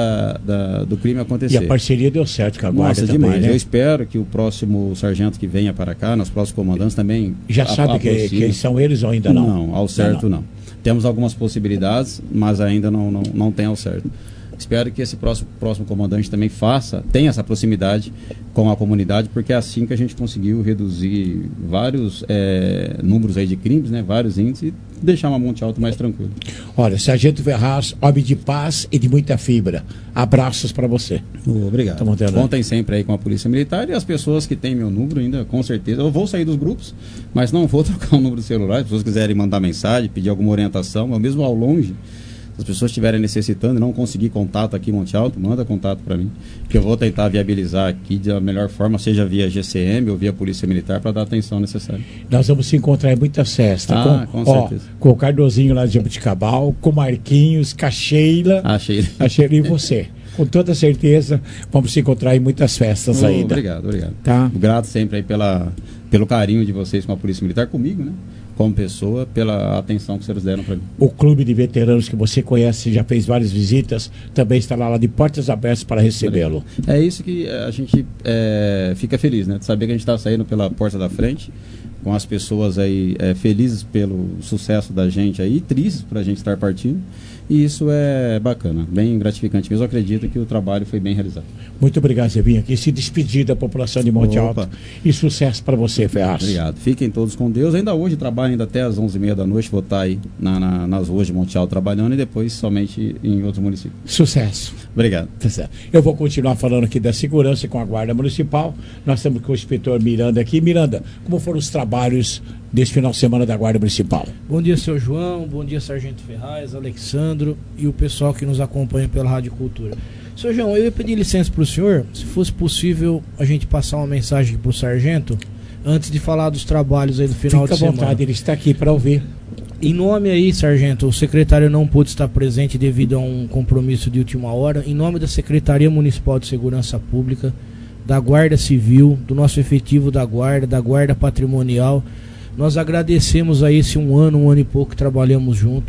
do crime acontecer. E a parceria deu certo com a Guarda também, demais, né? Eu espero que o próximo sargento que venha para cá, nos próximos comandantes também... Já sabe quem são eles ou ainda não? Não, ao certo não. Temos algumas possibilidades, mas ainda não tem ao certo. Espero que esse próximo comandante também tenha essa proximidade com a comunidade, porque é assim que a gente conseguiu reduzir vários números aí de crimes, né? Vários índices, e deixar uma Monte Alto mais tranquilo. Olha, Sargento Ferraz, homem de paz e de muita fibra. Abraços para você. Obrigado. Contem sempre aí com a Polícia Militar, e as pessoas que têm meu número ainda, com certeza. Eu vou sair dos grupos, mas não vou trocar o número do celular. Se as pessoas quiserem mandar mensagem, pedir alguma orientação, eu mesmo ao longe, se as pessoas estiverem necessitando e não conseguir contato aqui em Monte Alto, manda contato para mim, que eu vou tentar viabilizar aqui da melhor forma, seja via GCM ou via Polícia Militar, para dar a atenção necessária. Nós vamos se encontrar em muitas festas. Com certeza. Com o Cardozinho lá de Jabuticabal, com o Marquinhos, com a Sheila. A Sheila e você. Com toda certeza, vamos se encontrar em muitas festas ainda. Obrigado. Tá? Grato sempre aí pelo carinho de vocês com a Polícia Militar, comigo, né? Como pessoa, pela atenção que vocês deram para mim. O clube de veteranos que você conhece, já fez várias visitas, também está lá de portas abertas para recebê-lo. É isso que a gente fica feliz, né? De saber que a gente está saindo pela porta da frente, com as pessoas aí felizes pelo sucesso da gente aí, tristes para a gente estar partindo. E isso é bacana, bem gratificante mesmo. Eu acredito que o trabalho foi bem realizado. Muito obrigado, você vir aqui se despedir da população de Monte Alto. E sucesso para você, Ferraz. Obrigado. Fiquem todos com Deus. Ainda hoje trabalho ainda até às 11h30 da noite. Vou estar aí nas ruas de Monte Alto trabalhando, e depois somente em outro município. Sucesso. Obrigado. Tá certo. Eu vou continuar falando aqui da segurança com a Guarda Municipal. Nós estamos com o inspetor Miranda aqui. Miranda, como foram os trabalhos desse final de semana da Guarda Municipal? Bom dia, seu João. Bom dia, Sargento Ferraz, Alexandro e o pessoal que nos acompanha pela Rádio Cultura. Seu João, eu ia pedir licença para o senhor, se fosse possível a gente passar uma mensagem para o sargento, antes de falar dos trabalhos aí do final de semana. Fica à vontade, ele está aqui para ouvir. Em nome aí, sargento, o secretário não pôde estar presente devido a um compromisso de última hora. Em nome da Secretaria Municipal de Segurança Pública, da Guarda Civil, do nosso efetivo da Guarda Patrimonial, nós agradecemos a esse um ano e pouco que trabalhamos junto.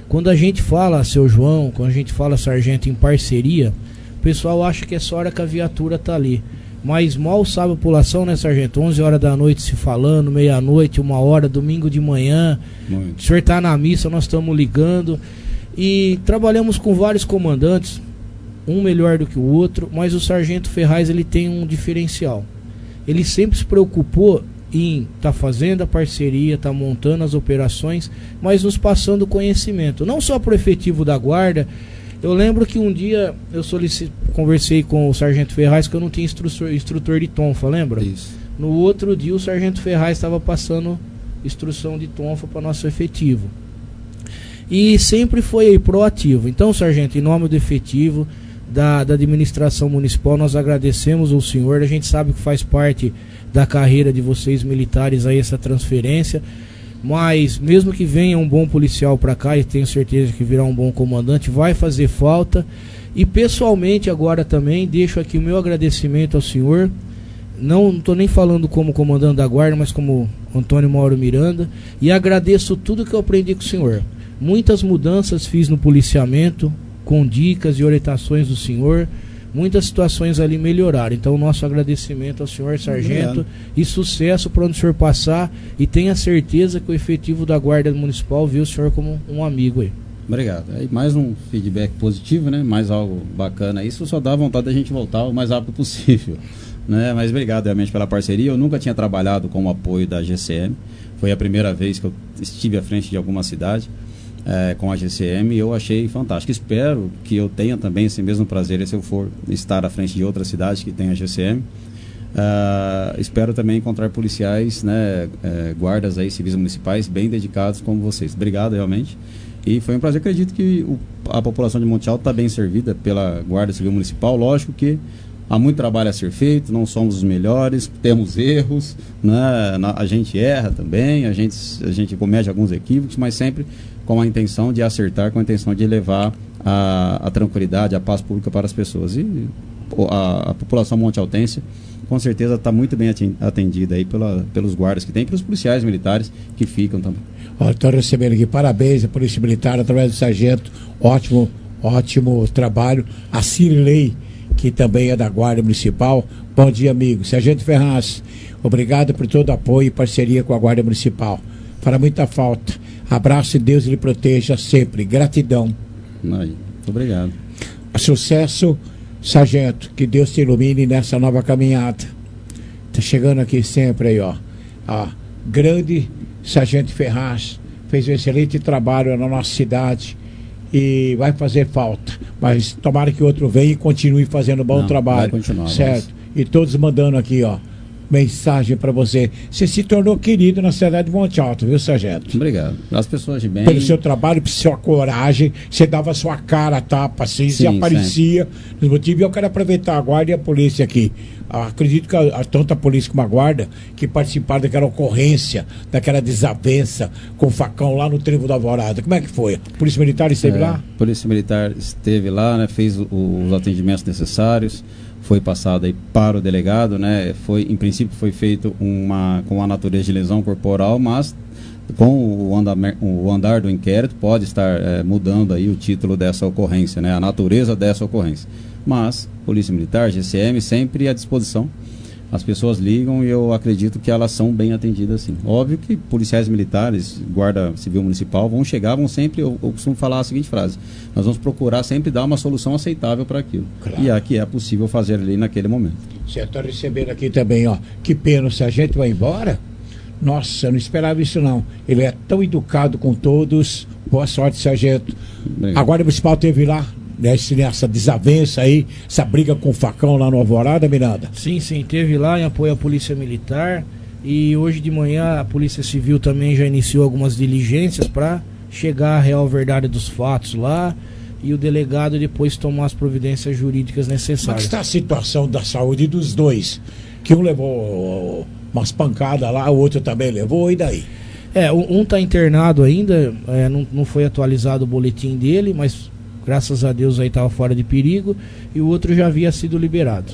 Quando a gente fala, seu João, quando a gente fala, sargento, em parceria, o pessoal acha que é só hora que a viatura tá ali. Mas mal sabe a população, né, sargento? 11 horas da noite se falando, meia-noite, 1 hora, domingo de manhã. O senhor tá na missa, nós estamos ligando. E trabalhamos com vários comandantes, um melhor do que o outro, mas o sargento Ferraz, ele tem um diferencial. Ele sempre se preocupou em estar fazendo a parceria, estar montando as operações, mas nos passando conhecimento, não só para o efetivo da guarda. Eu lembro que um dia eu conversei com o sargento Ferraz que eu não tinha instrutor de tonfa, lembra? Isso. No outro dia o sargento Ferraz estava passando instrução de tonfa para nosso efetivo. E sempre foi aí proativo. Então, sargento, em nome do efetivo da administração municipal, nós agradecemos ao senhor. A gente sabe que faz parte da carreira de vocês militares aí essa transferência, mas mesmo que venha um bom policial para cá, e tenho certeza que virá um bom comandante, vai fazer falta. E pessoalmente agora também deixo aqui o meu agradecimento ao senhor. Não estou nem falando como comandante da guarda, mas como Antônio Mauro Miranda, e agradeço tudo que eu aprendi com o senhor. Muitas mudanças fiz no policiamento, com dicas e orientações do senhor. Muitas situações ali melhoraram. Então, nosso agradecimento ao senhor sargento. Obrigado. E sucesso para onde o senhor passar. E tenha certeza que o efetivo da Guarda Municipal viu o senhor como um amigo aí. Obrigado. Aí, mais um feedback positivo, né? Mais algo bacana. Isso só dá vontade da gente voltar o mais rápido possível, né? Mas obrigado realmente pela parceria. Eu nunca tinha trabalhado com o apoio da GCM. Foi a primeira vez que eu estive à frente de alguma cidade. Com a GCM, e eu achei fantástico. Espero que eu tenha também esse mesmo prazer se eu for estar à frente de outras cidades que tem a GCM. Espero também encontrar policiais, né, guardas aí, civis municipais bem dedicados como vocês. Obrigado realmente. E foi um prazer. Acredito que a população de Monte Alto está bem servida pela Guarda Civil Municipal. Lógico que há muito trabalho a ser feito, não somos os melhores, temos erros, né? A gente erra também, a gente comete alguns equívocos, mas sempre com a intenção de acertar, com a intenção de levar a tranquilidade, a paz pública para as pessoas. E a população montealtense, com certeza, está muito bem atendida aí pelos guardas que tem, pelos policiais militares que ficam também. Estou recebendo aqui, parabéns à Polícia Militar, através do sargento, ótimo trabalho. A Cirilei, que também é da Guarda Municipal. Bom dia, amigo. Sargento Ferraz, obrigado por todo o apoio e parceria com a Guarda Municipal. Fará muita falta. Abraço e Deus lhe proteja sempre. Gratidão. Muito obrigado. Sucesso, sargento. Que Deus te ilumine nessa nova caminhada. Tá chegando aqui sempre aí, ó. Grande sargento Ferraz. Fez um excelente trabalho na nossa cidade. E vai fazer falta. Mas tomara que outro venha e continue fazendo bom trabalho. Vai continuar, certo? Mas... E todos mandando aqui, ó, mensagem para você. Você se tornou querido na cidade de Monte Alto, viu, sargento? Obrigado. As pessoas de bem. Pelo seu trabalho, pela sua coragem, você dava sua cara a tapa, assim, você aparecia nos motivos. E eu quero aproveitar a guarda e a polícia aqui. Acredito que tanto a polícia como a guarda que participaram daquela ocorrência, daquela desavença com o facão lá no Trevo da Alvorada. Como é que foi? A Polícia Militar esteve lá? A Polícia Militar esteve lá, né, fez os atendimentos necessários. Foi passado aí para o delegado, né? Em princípio foi feito com a natureza de lesão corporal, mas com o andar do inquérito pode estar mudando aí o título dessa ocorrência, né? A natureza dessa ocorrência. Mas Polícia Militar, GCM, sempre à disposição. As pessoas ligam e eu acredito que elas são bem atendidas, sim. Óbvio que policiais militares, Guarda Civil Municipal, vão sempre, eu costumo falar a seguinte frase: nós vamos procurar sempre dar uma solução aceitável para aquilo. Claro. E aqui é possível fazer ali naquele momento. Você está recebendo aqui também, ó, que pena, se a gente vai embora? Nossa, eu não esperava isso não. Ele é tão educado com todos. Boa sorte, sargento. Obrigado. A Guarda Municipal teve lá nessa desavença aí, essa briga com o facão lá no Alvorada, Miranda? Sim, teve lá em apoio à Polícia Militar, e hoje de manhã a Polícia Civil também já iniciou algumas diligências para chegar à real verdade dos fatos lá, e o delegado depois tomar as providências jurídicas necessárias. Como é que está a situação da saúde dos dois? Que um levou umas pancadas lá, o outro também levou, e daí? Um está internado ainda, não foi atualizado o boletim dele, mas graças a Deus aí estava fora de perigo, e o outro já havia sido liberado.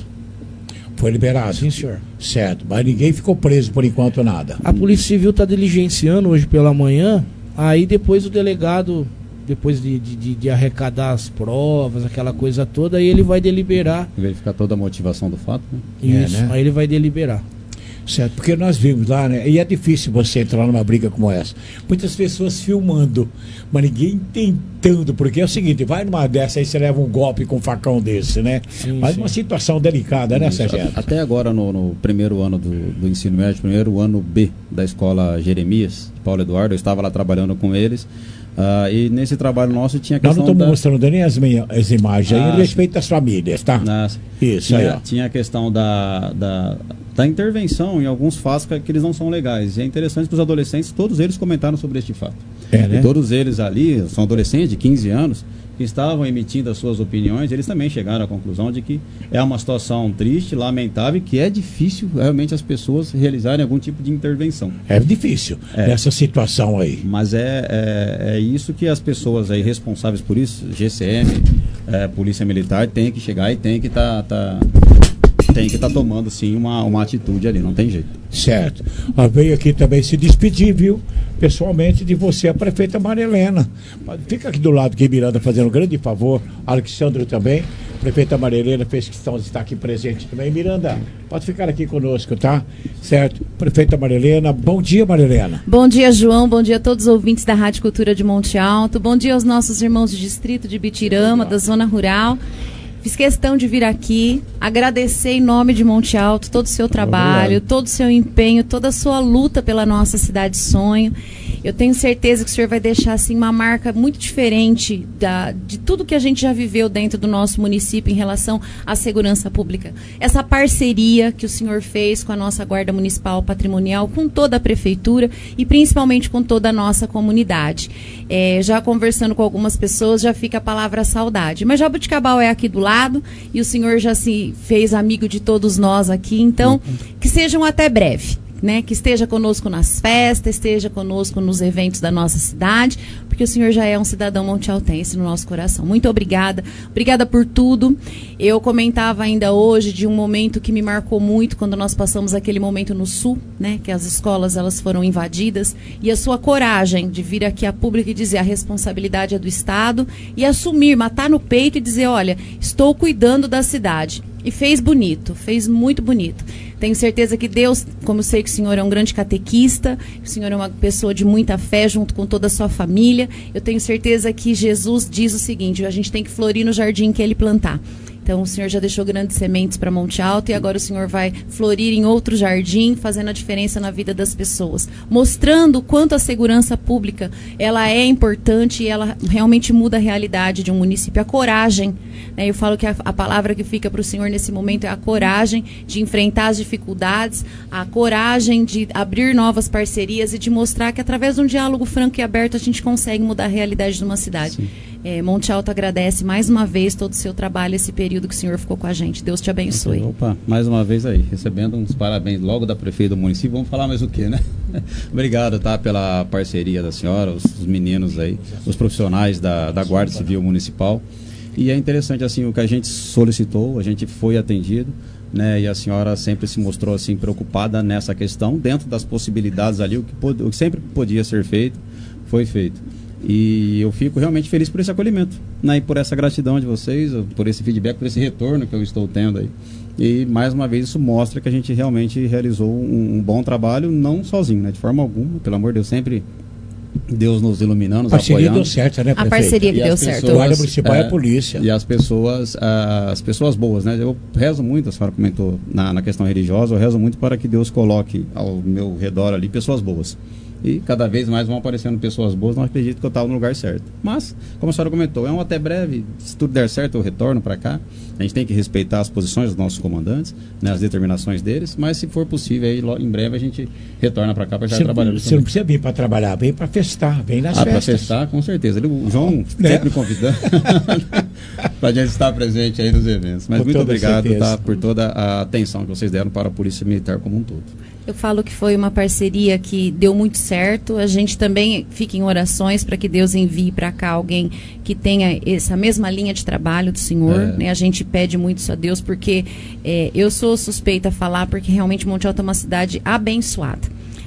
Foi liberado? Sim, senhor. Certo, mas ninguém ficou preso por enquanto, nada. A Polícia Civil está diligenciando hoje pela manhã, aí depois o delegado depois de arrecadar as provas, aquela coisa toda, aí ele vai deliberar. Verificar toda a motivação do fato, né? Isso, aí ele vai deliberar. Certo, porque nós vimos lá, né? E é difícil você entrar numa briga como essa. Muitas pessoas filmando, mas ninguém tentando, porque é o seguinte, vai numa dessa aí você leva um golpe com um facão desse, né? Mas uma situação delicada, né, Sargento? Até agora no primeiro ano do ensino médio, primeiro ano B da escola Jeremias, de Paulo Eduardo, eu estava lá trabalhando com eles. E nesse trabalho nosso tinha a questão. Nós não estamos mostrando nem as imagens aí, em respeito às famílias, tá? Isso aí. Tinha a questão da intervenção em alguns fatos que eles não são legais. E é interessante que os adolescentes, todos eles comentaram sobre este fato. Né? E todos eles ali, são adolescentes de 15 anos, que estavam emitindo as suas opiniões, eles também chegaram à conclusão de que é uma situação triste, lamentável, que é difícil realmente as pessoas realizarem algum tipo de intervenção. É difícil nessa situação aí. Mas é isso que as pessoas aí responsáveis por isso, GCM, Polícia Militar, tem que chegar e tem que estar tomando sim uma atitude ali, não tem jeito. Certo. Veio aqui também se despedir, viu? Pessoalmente de você, a prefeita Maria Helena. Fica aqui do lado aqui, Miranda, fazendo um grande favor. Alexandre também. Prefeita Maria Helena fez questão de estar aqui presente também. Miranda, pode ficar aqui conosco, tá? Certo. Prefeita Maria Helena. Bom dia, Maria Helena. Bom dia, João. Bom dia a todos os ouvintes da Rádio Cultura de Monte Alto. Bom dia aos nossos irmãos do distrito de Bitirama, da zona rural. Fiz questão de vir aqui, agradecer em nome de Monte Alto todo o seu trabalho, todo o seu empenho, toda a sua luta pela nossa cidade sonho. Eu tenho certeza que o senhor vai deixar assim, uma marca muito diferente de tudo que a gente já viveu dentro do nosso município em relação à segurança pública. Essa parceria que o senhor fez com a nossa Guarda Municipal Patrimonial, com toda a prefeitura e principalmente com toda a nossa comunidade. Já conversando com algumas pessoas, já fica a palavra saudade. Mas Jaboticabal é aqui do lado e o senhor já se fez amigo de todos nós aqui, então que sejam até breve. Né, que esteja conosco nas festas, esteja conosco nos eventos da nossa cidade, porque o senhor já é um cidadão montealtense no nosso coração. Muito obrigada, obrigada por tudo. Eu comentava ainda hoje de um momento que me marcou muito, quando nós passamos aquele momento no Sul, né, que as escolas elas foram invadidas, e a sua coragem de vir aqui a público e dizer a responsabilidade é do Estado, e assumir, matar no peito e dizer, olha, estou cuidando da cidade. E fez bonito, fez muito bonito. Tenho certeza que Deus, como eu sei que o senhor é um grande catequista, que o senhor é uma pessoa de muita fé junto com toda a sua família, eu tenho certeza que Jesus diz o seguinte, a gente tem que florir no jardim que ele plantar. Então o senhor já deixou grandes sementes para Monte Alto e agora o senhor vai florir em outro jardim, fazendo a diferença na vida das pessoas, mostrando o quanto a segurança pública ela é importante e ela realmente muda a realidade de um município. A coragem, né? Eu falo que a palavra que fica para o senhor nesse momento é a coragem de enfrentar as dificuldades, a coragem de abrir novas parcerias e de mostrar que através de um diálogo franco e aberto a gente consegue mudar a realidade de uma cidade. Monte Alto agradece mais uma vez todo o seu trabalho, esse período que o senhor ficou com a gente. Deus te abençoe. Opa, mais uma vez aí, recebendo uns parabéns logo da prefeita do município. Vamos falar mais o quê, né? Obrigado, tá, pela parceria da senhora, os meninos aí, os profissionais da Guarda Civil Municipal. E é interessante, assim, o que a gente solicitou, a gente foi atendido, né? E a senhora sempre se mostrou, assim, preocupada nessa questão, dentro das possibilidades ali, o que sempre podia ser feito, foi feito. E eu fico realmente feliz por esse acolhimento, né? E por essa gratidão de vocês, por esse feedback, por esse retorno que eu estou tendo aí. E mais uma vez isso mostra que a gente realmente realizou um bom trabalho, não sozinho, né? De forma alguma, pelo amor de Deus, sempre Deus nos iluminando, nos parceria apoiando. Deu certo, né, prefeito? A parceria que deu certo. A Guarda Municipal é a polícia. E as pessoas boas, né? Eu rezo muito, a senhora comentou na questão religiosa, eu rezo muito para que Deus coloque ao meu redor ali pessoas boas. E cada vez mais vão aparecendo pessoas boas, não acredito que eu estava no lugar certo. Mas, como a senhora comentou, é um até breve, se tudo der certo eu retorno para cá. A gente tem que respeitar as posições dos nossos comandantes, né, as determinações deles, mas se for possível, aí, em breve a gente retorna para cá para já trabalhar. Você não precisa vir para trabalhar, vem para festar, vem nas festas. Para festar, com certeza. O João sempre convidando para a gente estar presente aí nos eventos. Mas com muito obrigado, tá, por toda a atenção que vocês deram para a Polícia Militar como um todo. Eu falo que foi uma parceria que deu muito certo. A gente também fica em orações para que Deus envie para cá alguém que tenha essa mesma linha de trabalho do senhor. Né? A gente pede muito isso a Deus, porque eu sou suspeita a falar, porque realmente Monte Alto é uma cidade abençoada.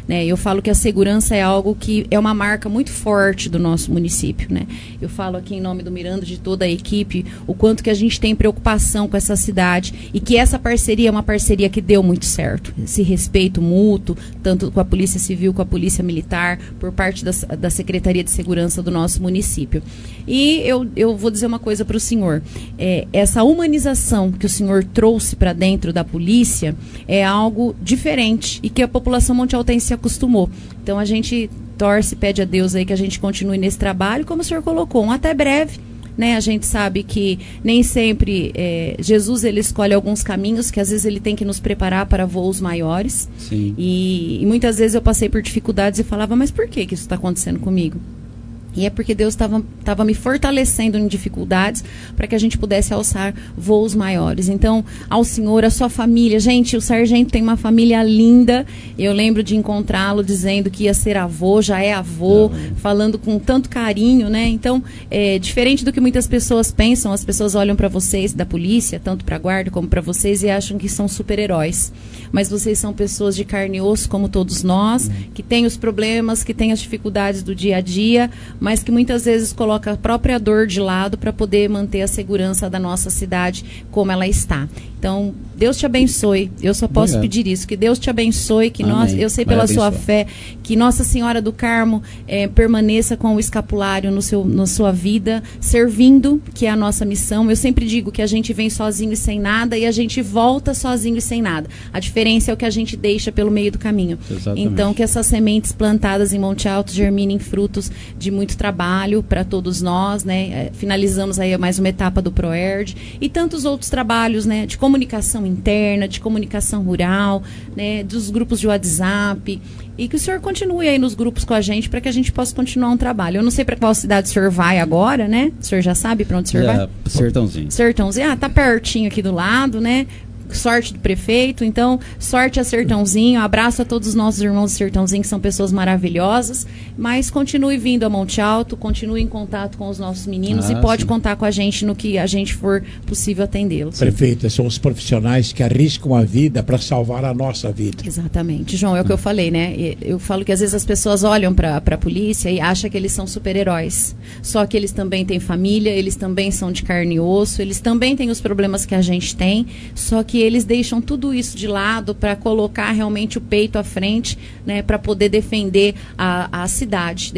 né? Eu falo que a segurança é algo que é uma marca muito forte do nosso município, né? Eu falo aqui em nome do Miranda, de toda a equipe, o quanto que a gente tem preocupação com essa cidade e que essa parceria é uma parceria que deu muito certo. Esse respeito mútuo, tanto com a Polícia Civil, com a Polícia Militar, por parte da Secretaria de Segurança do nosso município. E eu vou dizer uma coisa para o senhor, essa humanização que o senhor trouxe para dentro da polícia é algo diferente e que a população montealtense se acostumou. Então a gente torce, pede a Deus aí que a gente continue nesse trabalho, como o senhor colocou, um até breve, né? A gente sabe que nem sempre Jesus ele escolhe alguns caminhos que às vezes ele tem que nos preparar para voos maiores. Sim. E muitas vezes eu passei por dificuldades e falava, mas por que isso está acontecendo comigo? E é porque Deus estava me fortalecendo em dificuldades para que a gente pudesse alçar voos maiores. Então, ao senhor, a sua família. Gente, o sargento tem uma família linda. Eu lembro de encontrá-lo dizendo que ia ser avô, já é avô, falando com tanto carinho, né? Então, diferente do que muitas pessoas pensam, as pessoas olham para vocês da polícia, tanto para a guarda como para vocês, e acham que são super-heróis. Mas vocês são pessoas de carne e osso, como todos nós, que têm os problemas, que têm as dificuldades do dia a dia, mas que muitas vezes coloca a própria dor de lado para poder manter a segurança da nossa cidade como ela está. Então, Deus te abençoe. Eu só posso pedir isso, que Deus te abençoe, que eu sei pela sua fé, que Nossa Senhora do Carmo permaneça com o escapulário na sua vida, servindo, que é a nossa missão. Eu sempre digo que a gente vem sozinho e sem nada e a gente volta sozinho e sem nada. A diferença é o que a gente deixa pelo meio do caminho. Exatamente. Então, que essas sementes plantadas em Monte Alto germinem frutos de muito trabalho para todos nós, né? Finalizamos aí mais uma etapa do ProERD e tantos outros trabalhos, né? De comunicação interna, de comunicação rural, né? Dos grupos de WhatsApp. E que o senhor continue aí nos grupos com a gente para que a gente possa continuar um trabalho. Eu não sei para qual cidade o senhor vai agora, né? O senhor já sabe para onde o senhor vai? Sertãozinho. Sertãozinho. Tá pertinho aqui do lado, né? Sorte do prefeito, então sorte a Sertãozinho, abraço a todos os nossos irmãos de Sertãozinho, que são pessoas maravilhosas, mas continue vindo a Monte Alto, continue em contato com os nossos meninos e pode contar com a gente no que a gente for possível atendê-los. Prefeita, são os profissionais que arriscam a vida para salvar a nossa vida. Exatamente, João, é o que eu falei, né? Eu falo que às vezes as pessoas olham para a polícia e acham que eles são super-heróis, só que eles também têm família, eles também são de carne e osso, eles também têm os problemas que a gente tem, só que eles deixam tudo isso de lado para colocar realmente o peito à frente, né, para poder defender a cidade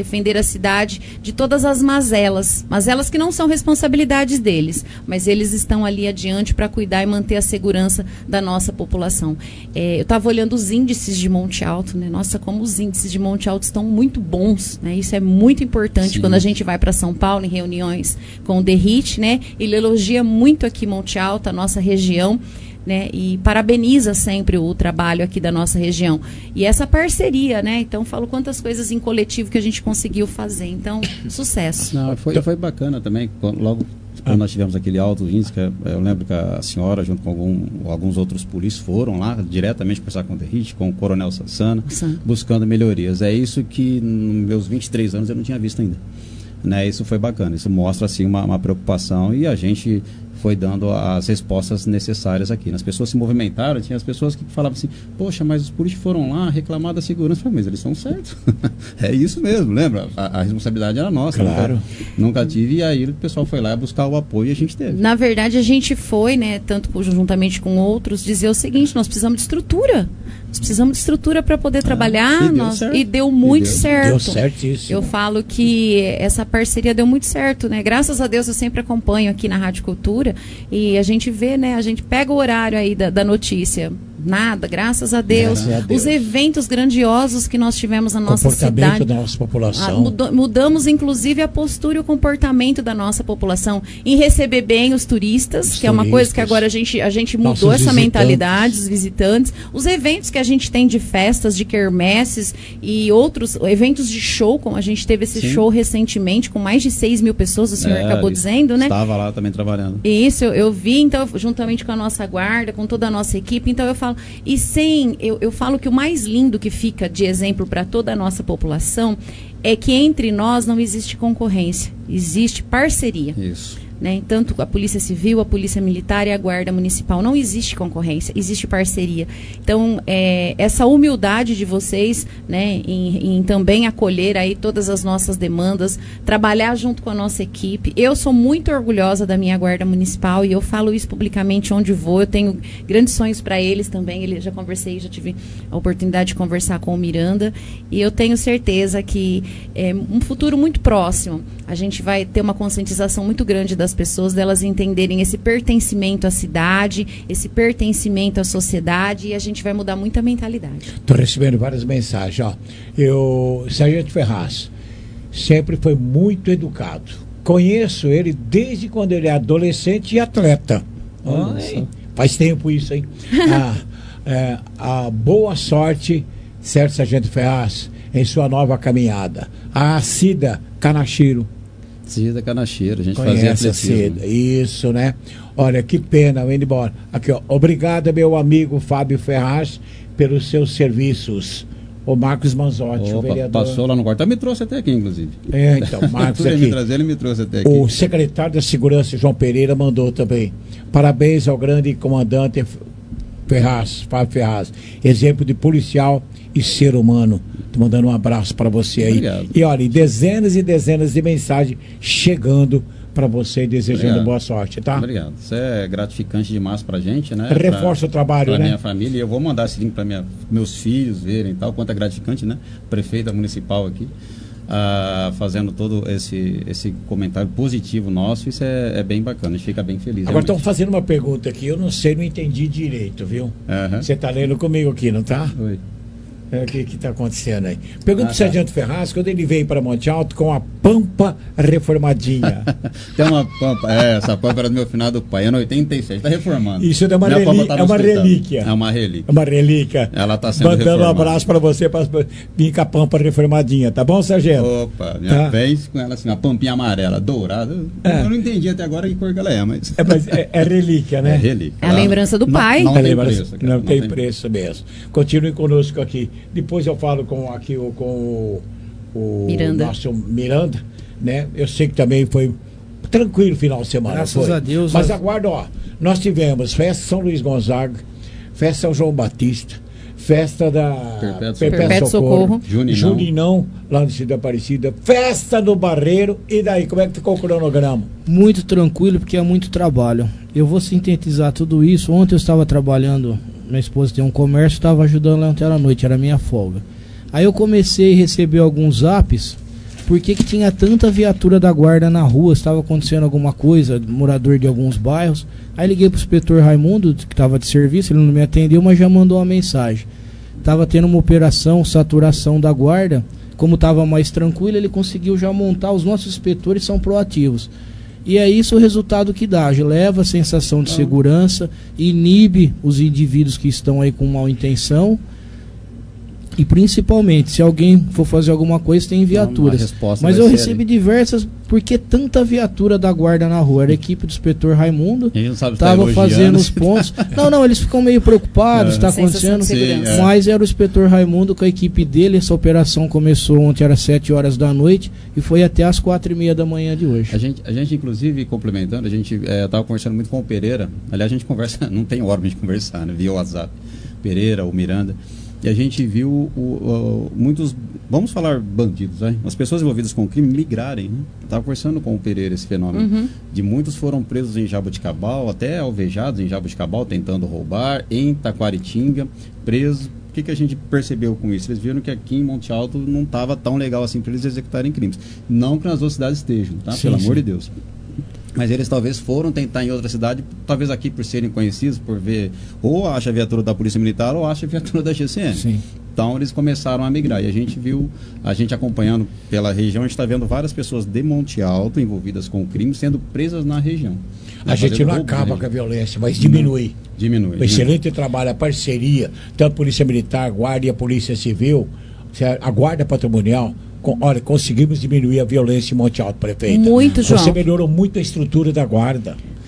de todas as mazelas que não são responsabilidades deles, mas eles estão ali adiante para cuidar e manter a segurança da nossa população. Eu estava olhando os índices de Monte Alto, né? Nossa, como os índices de Monte Alto estão muito bons, né? Isso é muito importante. Sim. Quando a gente vai para São Paulo em reuniões com o DERIT, né? Ele elogia muito aqui Monte Alto, a nossa região, né, e parabeniza sempre o trabalho aqui da nossa região. E essa parceria, né? Então, falo quantas coisas em coletivo que a gente conseguiu fazer. Então, sucesso. Não, foi bacana também, logo quando nós tivemos aquele alto índice, eu lembro que a senhora, junto com alguns outros polícias, foram lá diretamente conversar com o DERIT, com o Coronel Sassana, buscando melhorias. É isso que, nos meus 23 anos, eu não tinha visto ainda. Né, isso foi bacana, isso mostra assim uma preocupação e a gente foi dando as respostas necessárias aqui. As pessoas se movimentaram, tinha as pessoas que falavam assim, poxa, mas os políticos foram lá reclamar da segurança. Eu falei, mas eles estão certos. É isso mesmo, lembra? A responsabilidade era nossa. Claro. Nunca tive, e aí o pessoal foi lá buscar o apoio e a gente teve. Na verdade, a gente foi, né, tanto juntamente com outros, dizer o seguinte, nós precisamos de estrutura. Nós precisamos de estrutura para poder trabalhar, e deu muito certo. Deu certíssimo. Eu falo que essa parceria deu muito certo, né? Graças a Deus eu sempre acompanho aqui na Rádio Cultura e a gente vê, né? A gente pega o horário aí da notícia. Nada, graças a Deus. Os eventos grandiosos que nós tivemos na nossa cidade. Comportamento da nossa população. Mudamos, inclusive, a postura e o comportamento da nossa população em receber bem os turistas, que é uma coisa que agora a gente mudou essa mentalidade, os visitantes. Os eventos que a gente tem de festas, de quermesses e outros eventos de show, como a gente teve esse show recentemente, com mais de 6 mil pessoas, o senhor acabou dizendo, né? Estava lá também trabalhando. Isso, eu vi, então, juntamente com a nossa guarda, com toda a nossa equipe, então eu falo. E eu falo que o mais lindo que fica de exemplo para toda a nossa população é que entre nós não existe concorrência, existe parceria. Isso. né? Tanto a Polícia Civil, a Polícia Militar e a Guarda Municipal. Não existe concorrência, existe parceria. Então, essa humildade de vocês, né, em também acolher aí todas as nossas demandas, trabalhar junto com a nossa equipe. Eu sou muito orgulhosa da minha Guarda Municipal e eu falo isso publicamente onde vou. Eu tenho grandes sonhos para eles também. Já conversei, já tive a oportunidade de conversar com o Miranda e eu tenho certeza que um futuro muito próximo a gente vai ter uma conscientização muito grande das pessoas, delas entenderem esse pertencimento à cidade, esse pertencimento à sociedade, e a gente vai mudar muito a mentalidade. Estou recebendo várias mensagens, ó. Sargento Ferraz sempre foi muito educado. Conheço ele desde quando ele é adolescente e atleta. Faz tempo isso, hein? A boa sorte, certo, Sargento Ferraz, em sua nova caminhada. A Cida Canachiro. Cida Canachiro, a gente Conhece fazia atletismo. Isso, né? Olha, que pena, eu indo embora. Aqui, ó. Obrigado, meu amigo Fábio Ferraz, pelos seus serviços. O Marcos Manzotti, o vereador. Passou lá no quarto. Me trouxe até aqui, inclusive. Então, Marcos aqui. Ele me trouxe até aqui. O secretário da Segurança, João Pereira, mandou também. Parabéns ao grande comandante Ferraz, Fábio Ferraz. Exemplo de policial e ser humano. Tô mandando um abraço para você aí. Obrigado. E olha, dezenas e dezenas de mensagens chegando para você, desejando boa sorte, tá? Obrigado. Isso é gratificante demais pra gente, né? Reforça o trabalho, pra né? minha família. Eu vou mandar esse link para meus filhos verem e tal, quanto é gratificante, né? Prefeita municipal aqui, fazendo todo esse comentário positivo nosso. Isso é bem bacana, a gente fica bem feliz. Agora estão fazendo uma pergunta aqui, eu não sei, não entendi direito, viu? Você tá lendo comigo aqui, não tá? Oi. O que está acontecendo aí? Pergunta para o Sargento Ferraz, quando ele veio para Monte Alto com a Pampa reformadinha. Tem uma Pampa, essa Pampa era do meu finado pai, ano 87, está reformando. Isso é uma relíquia. É uma relíquia. É uma relíquia. Ela está sendo reformada. Mandando um abraço para você, para vir com a Pampa reformadinha, tá bom, Sargento? Opa, minha vez com ela assim, uma pampinha amarela, dourada. Eu não entendi até agora que cor que ela é, mas... Mas é relíquia, né? É relíquia. É a lembrança do pai. Não tem preço. Não tem preço mesmo. Continue conosco aqui. Depois eu falo com o Miranda. Nosso Miranda, né? Eu sei que também foi tranquilo o final de semana. Graças a Deus. Mas aguarda, ó. Nós tivemos festa São Luís Gonzaga, festa São João Batista, festa da Perpétuo Socorro, Juninão, lá no Cidade Aparecida, festa do Barreiro. E daí, como é que ficou o cronograma? Muito tranquilo, porque é muito trabalho. Eu vou sintetizar tudo isso. Ontem eu estava trabalhando, minha esposa tem um comércio, estava ajudando lá ontem à noite, era minha folga. Aí eu comecei a receber alguns zaps, porque que tinha tanta viatura da guarda na rua, estava acontecendo alguma coisa, morador de alguns bairros. Aí liguei para o inspetor Raimundo, que estava de serviço, ele não me atendeu, mas já mandou uma mensagem. Estava tendo uma operação, saturação da guarda, como estava mais tranquilo, ele conseguiu já montar, os nossos inspetores são proativos. E é isso o resultado que dá, leva a sensação de segurança, inibe os indivíduos que estão aí com mal intenção. E principalmente, se alguém for fazer alguma coisa, tem viaturas. Mas eu recebi diversas, porque tanta viatura da guarda na rua. Era a equipe do inspetor Raimundo, estava fazendo os pontos. Não, eles ficam meio preocupados, está acontecendo. Mas era o inspetor Raimundo com a equipe dele. Essa operação começou ontem, era 7 horas da noite, e foi até as 4h30 da manhã de hoje. A gente inclusive, complementando, a gente estava conversando muito com o Pereira. Aliás, a gente conversa, não tem hora de conversar, né, via WhatsApp. Pereira, o Miranda. E a gente viu muitos, vamos falar bandidos, né? As pessoas envolvidas com o crime migrarem, né? Estava conversando com o Pereira esse fenômeno. De muitos foram presos em Jaboticabal, até alvejados em Jaboticabal, tentando roubar, em Taquaritinga, presos. O que a gente percebeu com isso? Eles viram que aqui em Monte Alto não estava tão legal assim para eles executarem crimes. Não que nas outras cidades estejam, tá? Pelo amor de Deus. Mas eles talvez foram tentar em outra cidade, talvez aqui por serem conhecidos, por ver, ou acha a viatura da Polícia Militar, ou acha a viatura da GCM. Sim. Então eles começaram a migrar. E a gente viu, a gente acompanhando pela região, a gente está vendo várias pessoas de Monte Alto envolvidas com o crime sendo presas na região. A gente não acaba com a violência, mas diminui. Diminui. Um excelente trabalho, a parceria, tanto a Polícia Militar, a Guarda e a Polícia Civil, a Guarda Patrimonial. Olha, conseguimos diminuir a violência em Monte Alto, prefeito. Muito, João. Você melhorou muito a estrutura da guarda.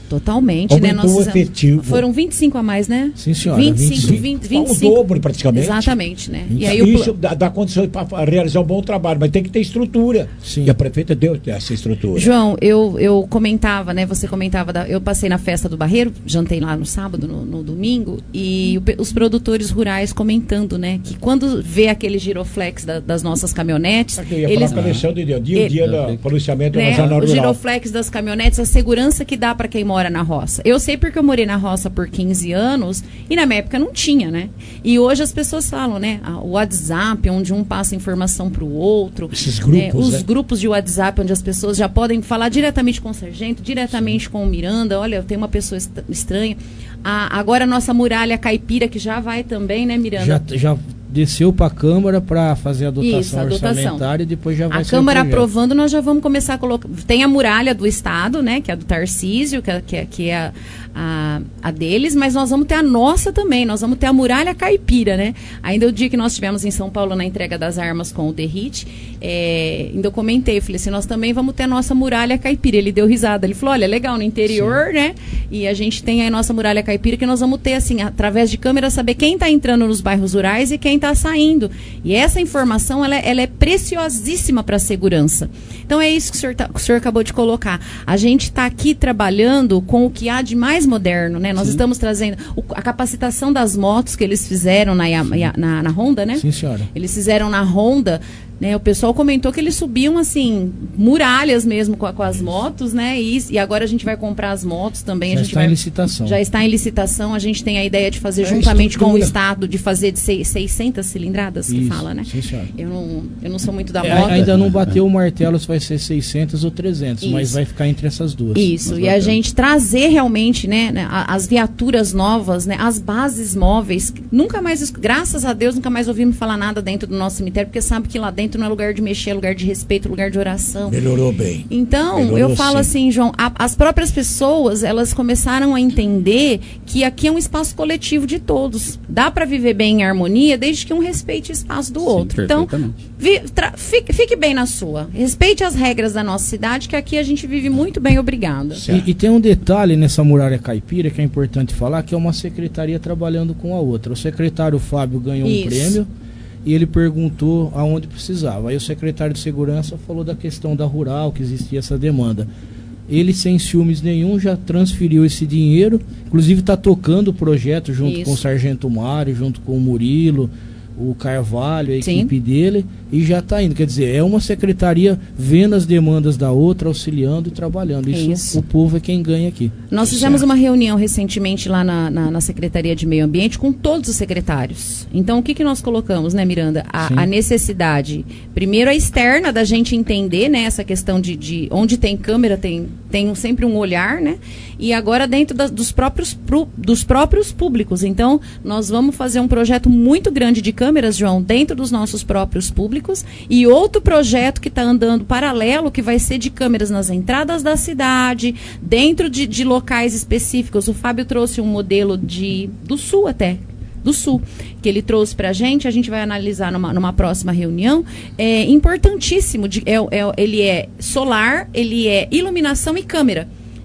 Totalmente, aumentou, né? Nós o efetivo. Foram 25 a mais, né? Sim, senhora. 25. O dobro, praticamente. Exatamente, né? E aí isso dá condições para realizar um bom trabalho, mas tem que ter estrutura. Sim. E a prefeita deu essa estrutura. João, eu comentava, né? Você comentava, eu passei na festa do Barreiro, jantei lá no sábado, no domingo, e os produtores rurais comentando, né? Que quando vê aquele giroflex das nossas caminhonetes, eles... dia do policiamento né, na zona rural. O giroflex das caminhonetes, a segurança que dá para quem mora na roça. Eu sei porque eu morei na roça por 15 anos e na minha época não tinha, né? E hoje as pessoas falam, né? O WhatsApp, onde um passa informação para o outro. Esses grupos, os grupos de WhatsApp, onde as pessoas já podem falar diretamente com o sargento, diretamente com o Miranda. Olha, eu tenho uma pessoa estranha. Agora a nossa muralha caipira, que já vai também, né, Miranda? Já desceu para a Câmara para fazer a dotação orçamentária e depois já vai ser a Câmara aprovando, nós já vamos começar a colocar... Tem a muralha do Estado, né, que é a do Tarcísio, que é a deles, mas nós vamos ter a nossa também, nós vamos ter a muralha caipira, né? Ainda o dia que nós tivemos em São Paulo na entrega das armas com o Derrite, ainda eu comentei, eu falei assim, nós também vamos ter a nossa muralha caipira. Ele deu risada, ele falou, olha, legal, no interior, sim, né? E a gente tem a nossa muralha caipira, que nós vamos ter, assim, através de câmera, saber quem está entrando nos bairros rurais e quem está saindo. E essa informação, ela é preciosíssima para a segurança. Então, é isso que o senhor acabou de colocar. A gente está aqui trabalhando com o que há de mais moderno, né? Nós estamos trazendo a capacitação das motos que eles fizeram na Honda, né? Sim, senhora. Eles fizeram na Honda, né? O pessoal comentou que eles subiam, assim, muralhas mesmo com as motos, né? E agora a gente vai comprar as motos também. Já está em licitação. Já está em licitação. A gente tem a ideia de fazer juntamente com o Estado, de fazer de 600 cilindradas, que fala, né? Sim, senhora. Eu não sou muito da moto. Ainda não bateu o martelo se vai ser 600 ou 300, mas vai ficar entre essas duas. Isso, e a gente trazer realmente, né, as viaturas novas, né, as bases móveis. Nunca mais, graças a Deus, nunca mais ouvimos falar nada dentro do nosso cemitério, porque sabe que lá dentro não é lugar de mexer, é lugar de respeito, lugar de oração. Melhorou bem. Então, eu falo assim, João, as próprias pessoas, elas começaram a entender que aqui é um espaço coletivo de todos. Dá para viver bem em harmonia, desde que um respeite o espaço do outro. Então, fique bem na sua. Respeite as regras da nossa cidade, que aqui a gente vive muito bem, obrigada. E tem um detalhe nessa muralha caipira que é importante falar, que é uma secretaria trabalhando com a outra. O secretário Fábio ganhou um prêmio e ele perguntou aonde precisava. Aí o secretário de segurança falou da questão da rural, que existia essa demanda. Ele, sem ciúmes nenhum, já transferiu esse dinheiro, inclusive está tocando o projeto junto com o Sargento Mário, junto com o Murilo, o Carvalho, a equipe dele, e já está indo. Quer dizer, é uma secretaria vendo as demandas da outra, auxiliando e trabalhando. Isso. O povo é quem ganha aqui. Nós fizemos uma reunião recentemente lá na Secretaria de Meio Ambiente com todos os secretários. Então, o que nós colocamos, né, Miranda? A necessidade, primeiro a externa, da gente entender, né, essa questão de onde tem câmera, tem sempre um olhar, né? E agora dentro dos próprios públicos. Então, nós vamos fazer um projeto muito grande de câmeras, João, dentro dos nossos próprios públicos, e outro projeto que está andando paralelo, que vai ser de câmeras nas entradas da cidade, dentro de locais específicos. O Fábio trouxe um modelo do Sul até, do Sul, que ele trouxe para a gente vai analisar numa próxima reunião. É importantíssimo, ele é solar, ele é iluminação e câmera.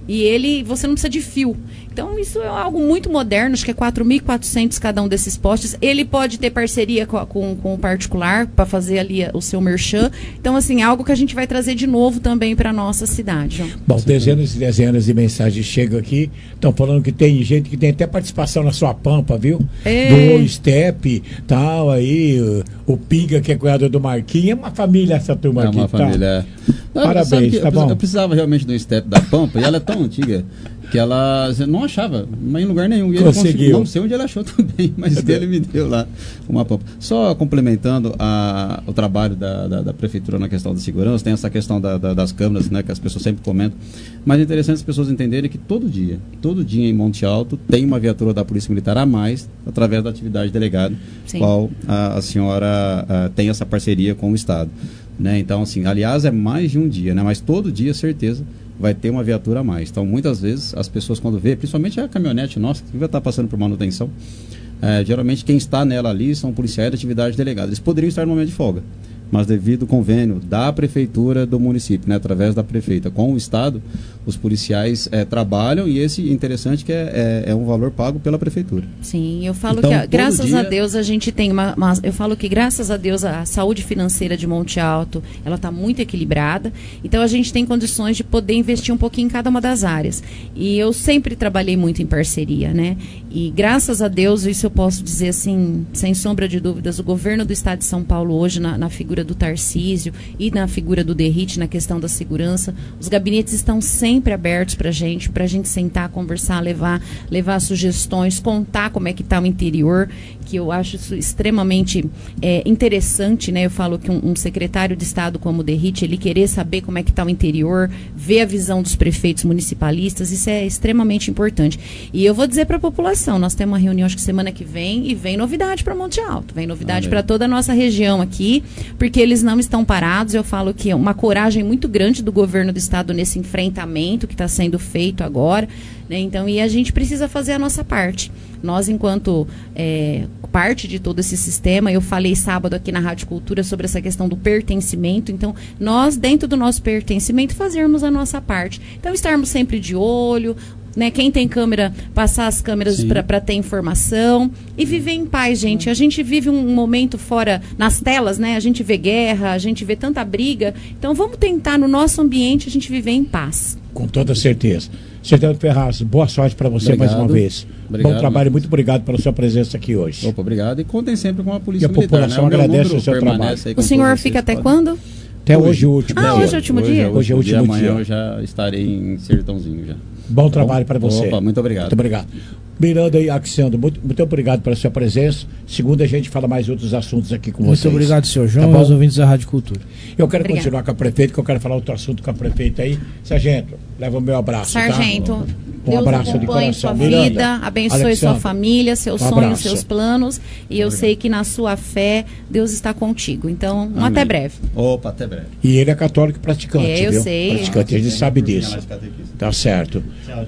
E você não precisa de fio. Então, isso é algo muito moderno, acho que é 4.400 cada um desses postes. Ele pode ter parceria com o particular para fazer ali o seu merchan. Então, assim, é algo que a gente vai trazer de novo também para a nossa cidade. João. Bom, dezenas e dezenas de mensagens chegam aqui. Estão falando que tem gente que tem até participação na sua pampa, viu? Do Step, tal, aí, o Pinga, que é cunhado do Marquinhos. É uma família essa turma aqui. É uma família, Parabéns, tá bom? Eu precisava realmente do Step da pampa, e ela é tão antiga que ela não achava, mas em lugar nenhum. E ele conseguiu. Não sei onde ele achou também, mas ele me deu lá uma pampa. Só complementando o trabalho da prefeitura na questão da segurança, tem essa questão das câmeras, né, que as pessoas sempre comentam, mas é interessante as pessoas entenderem que todo dia em Monte Alto tem uma viatura da Polícia Militar a mais, através da atividade delegado, qual a senhora tem essa parceria com o Estado. Né? Então, assim, aliás, é mais de um dia, né? Mas todo dia, certeza, vai ter uma viatura a mais. Então, muitas vezes, as pessoas quando vê, principalmente a caminhonete nossa, que vai estar passando por manutenção, geralmente quem está nela ali são policiais de atividade delegada. Eles poderiam estar no momento de folga, mas devido ao convênio da prefeitura do município, né, através da prefeita com o estado, os policiais trabalham, e esse interessante que é um valor pago pela prefeitura. Sim, eu falo então, que graças a Deus a gente tem eu falo que graças a Deus a saúde financeira de Monte Alto, ela está muito equilibrada, então a gente tem condições de poder investir um pouquinho em cada uma das áreas. E eu sempre trabalhei muito em parceria, né? E graças a Deus, isso eu posso dizer assim, sem sombra de dúvidas, o governo do estado de São Paulo hoje, na figura do Tarcísio e na figura do Derrite, na questão da segurança, os gabinetes estão sempre abertos para a gente sentar, conversar, levar sugestões, contar como é que está o interior, que eu acho isso extremamente interessante, né? Eu falo que um secretário de Estado como o Derrite, ele querer saber como é que está o interior, ver a visão dos prefeitos municipalistas, isso é extremamente importante. E eu vou dizer para a população, nós temos uma reunião acho que semana que vem, e vem novidade para Monte Alto, vem novidade para toda a nossa região aqui, porque eles não estão parados. Eu falo que é uma coragem muito grande do governo do estado nesse enfrentamento que está sendo feito agora, né? Então, e a gente precisa fazer a nossa parte. Nós, enquanto parte de todo esse sistema, eu falei sábado aqui na Rádio Cultura sobre essa questão do pertencimento. Então, nós, dentro do nosso pertencimento, fazermos a nossa parte. Então, estarmos sempre de olho, né? Quem tem câmera, passar as câmeras para ter informação e viver em paz, gente. A gente vive um momento fora nas telas, né? A gente vê guerra, a gente vê tanta briga. Então, vamos tentar, no nosso ambiente, a gente viver em paz. Com toda certeza. Sertão Ferraz, boa sorte para você mais uma vez. Obrigado, bom trabalho, muito obrigado pela sua presença aqui hoje. Opa, obrigado. E contem sempre com a Polícia Militar. E a população agradece o seu trabalho. O senhor fica até quando? Até hoje o último dia. Hoje é o último dia? Hoje é o último dia. Amanhã eu já estarei em Sertãozinho já. Bom trabalho para você. Opa, muito obrigado. Muito obrigado. Miranda e Axandro, muito obrigado pela sua presença. Segunda a gente fala mais outros assuntos aqui com vocês. Muito obrigado, senhor João, e aos ouvintes da Rádio Cultura. Eu quero continuar com a prefeita, que eu quero falar outro assunto com a prefeita aí. Sargento, leva o meu abraço. Sargento, um abraço de coração. Sua vida, abençoe sua família, seus sonhos, seus planos. E eu sei que na sua fé, Deus está contigo. Então, até breve. Opa, até breve. E ele é católico praticante, eu viu? sei. Praticante, a gente sabe disso. Tá certo.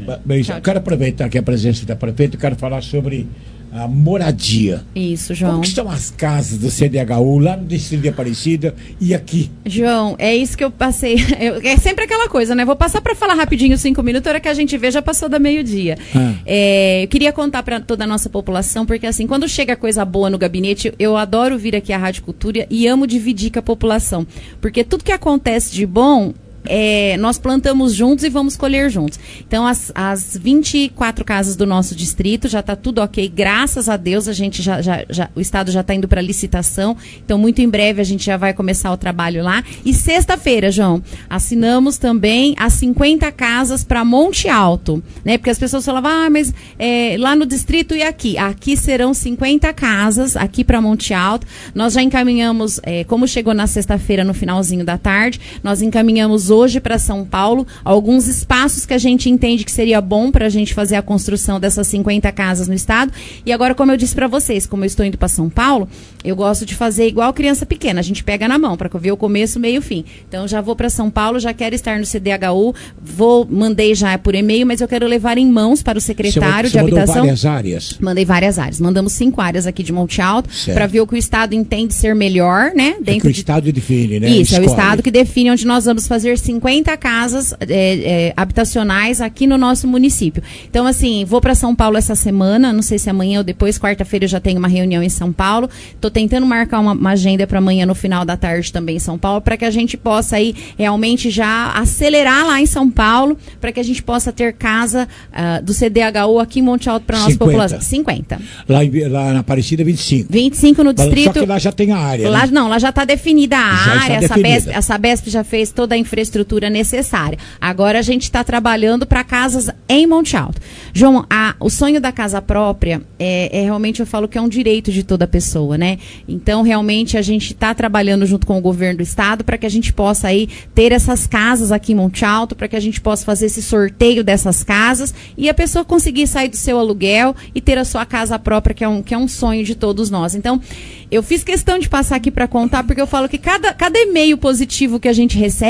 Eu quero aproveitar aqui a presença da prefeita, eu quero falar sobre a moradia. Isso, João. Como estão as casas do CDHU lá no Distrito de Aparecida e aqui? João, é isso que eu passei. É sempre aquela coisa, né? Vou passar para falar rapidinho 5 minutos, a hora que a gente vê já passou da meio-dia. Eu queria contar para toda a nossa população, porque assim, quando chega coisa boa no gabinete, eu adoro vir aqui à Rádio Cultura e amo dividir com a população. Porque tudo que acontece de bom, nós plantamos juntos e vamos colher juntos. Então, as 24 casas do nosso distrito já está tudo ok. Graças a Deus, a gente o Estado já está indo para licitação. Então, muito em breve, a gente já vai começar o trabalho lá. E sexta-feira, João, assinamos também as 50 casas para Monte Alto, né? Porque as pessoas falavam, mas lá no distrito e aqui. Aqui serão 50 casas, aqui para Monte Alto. Nós já encaminhamos, como chegou na sexta-feira, no finalzinho da tarde, nós encaminhamos hoje para São Paulo alguns espaços que a gente entende que seria bom para a gente fazer a construção dessas 50 casas no estado. E agora, como eu disse para vocês, como eu estou indo para São Paulo, eu gosto de fazer igual criança pequena, a gente pega na mão para ver o começo, meio e fim. Então, já vou para São Paulo, já quero estar no CDHU, mandei já por e-mail, mas eu quero levar em mãos para o secretário de habitação. Mandou várias áreas? Mandei várias áreas, mandamos 5 áreas aqui de Monte Alto, para ver o que o estado entende ser melhor, né? Dentro que o estado define, né? Isso, é o estado que define onde nós vamos fazer 50 casas habitacionais aqui no nosso município. Então, assim, vou para São Paulo essa semana, não sei se amanhã ou depois, quarta-feira eu já tenho uma reunião em São Paulo. Estou tentando marcar uma agenda para amanhã no final da tarde também em São Paulo, para que a gente possa aí realmente já acelerar lá em São Paulo, para que a gente possa ter casa do CDHU aqui em Monte Alto para a nossa população. 50. Lá na Aparecida, 25. 25 no distrito. Só que lá já tem a área. Lá, né? Não, lá já está definida a área, definida. A Sabesp já fez toda a infraestrutura necessária. Agora a gente está trabalhando para casas em Monte Alto. João, o sonho da casa própria realmente, eu falo que é um direito de toda pessoa, né? Então, realmente, a gente está trabalhando junto com o governo do estado para que a gente possa aí ter essas casas aqui em Monte Alto, para que a gente possa fazer esse sorteio dessas casas e a pessoa conseguir sair do seu aluguel e ter a sua casa própria, que é um sonho de todos nós. Então, eu fiz questão de passar aqui para contar, porque eu falo que cada e-mail positivo que a gente recebe,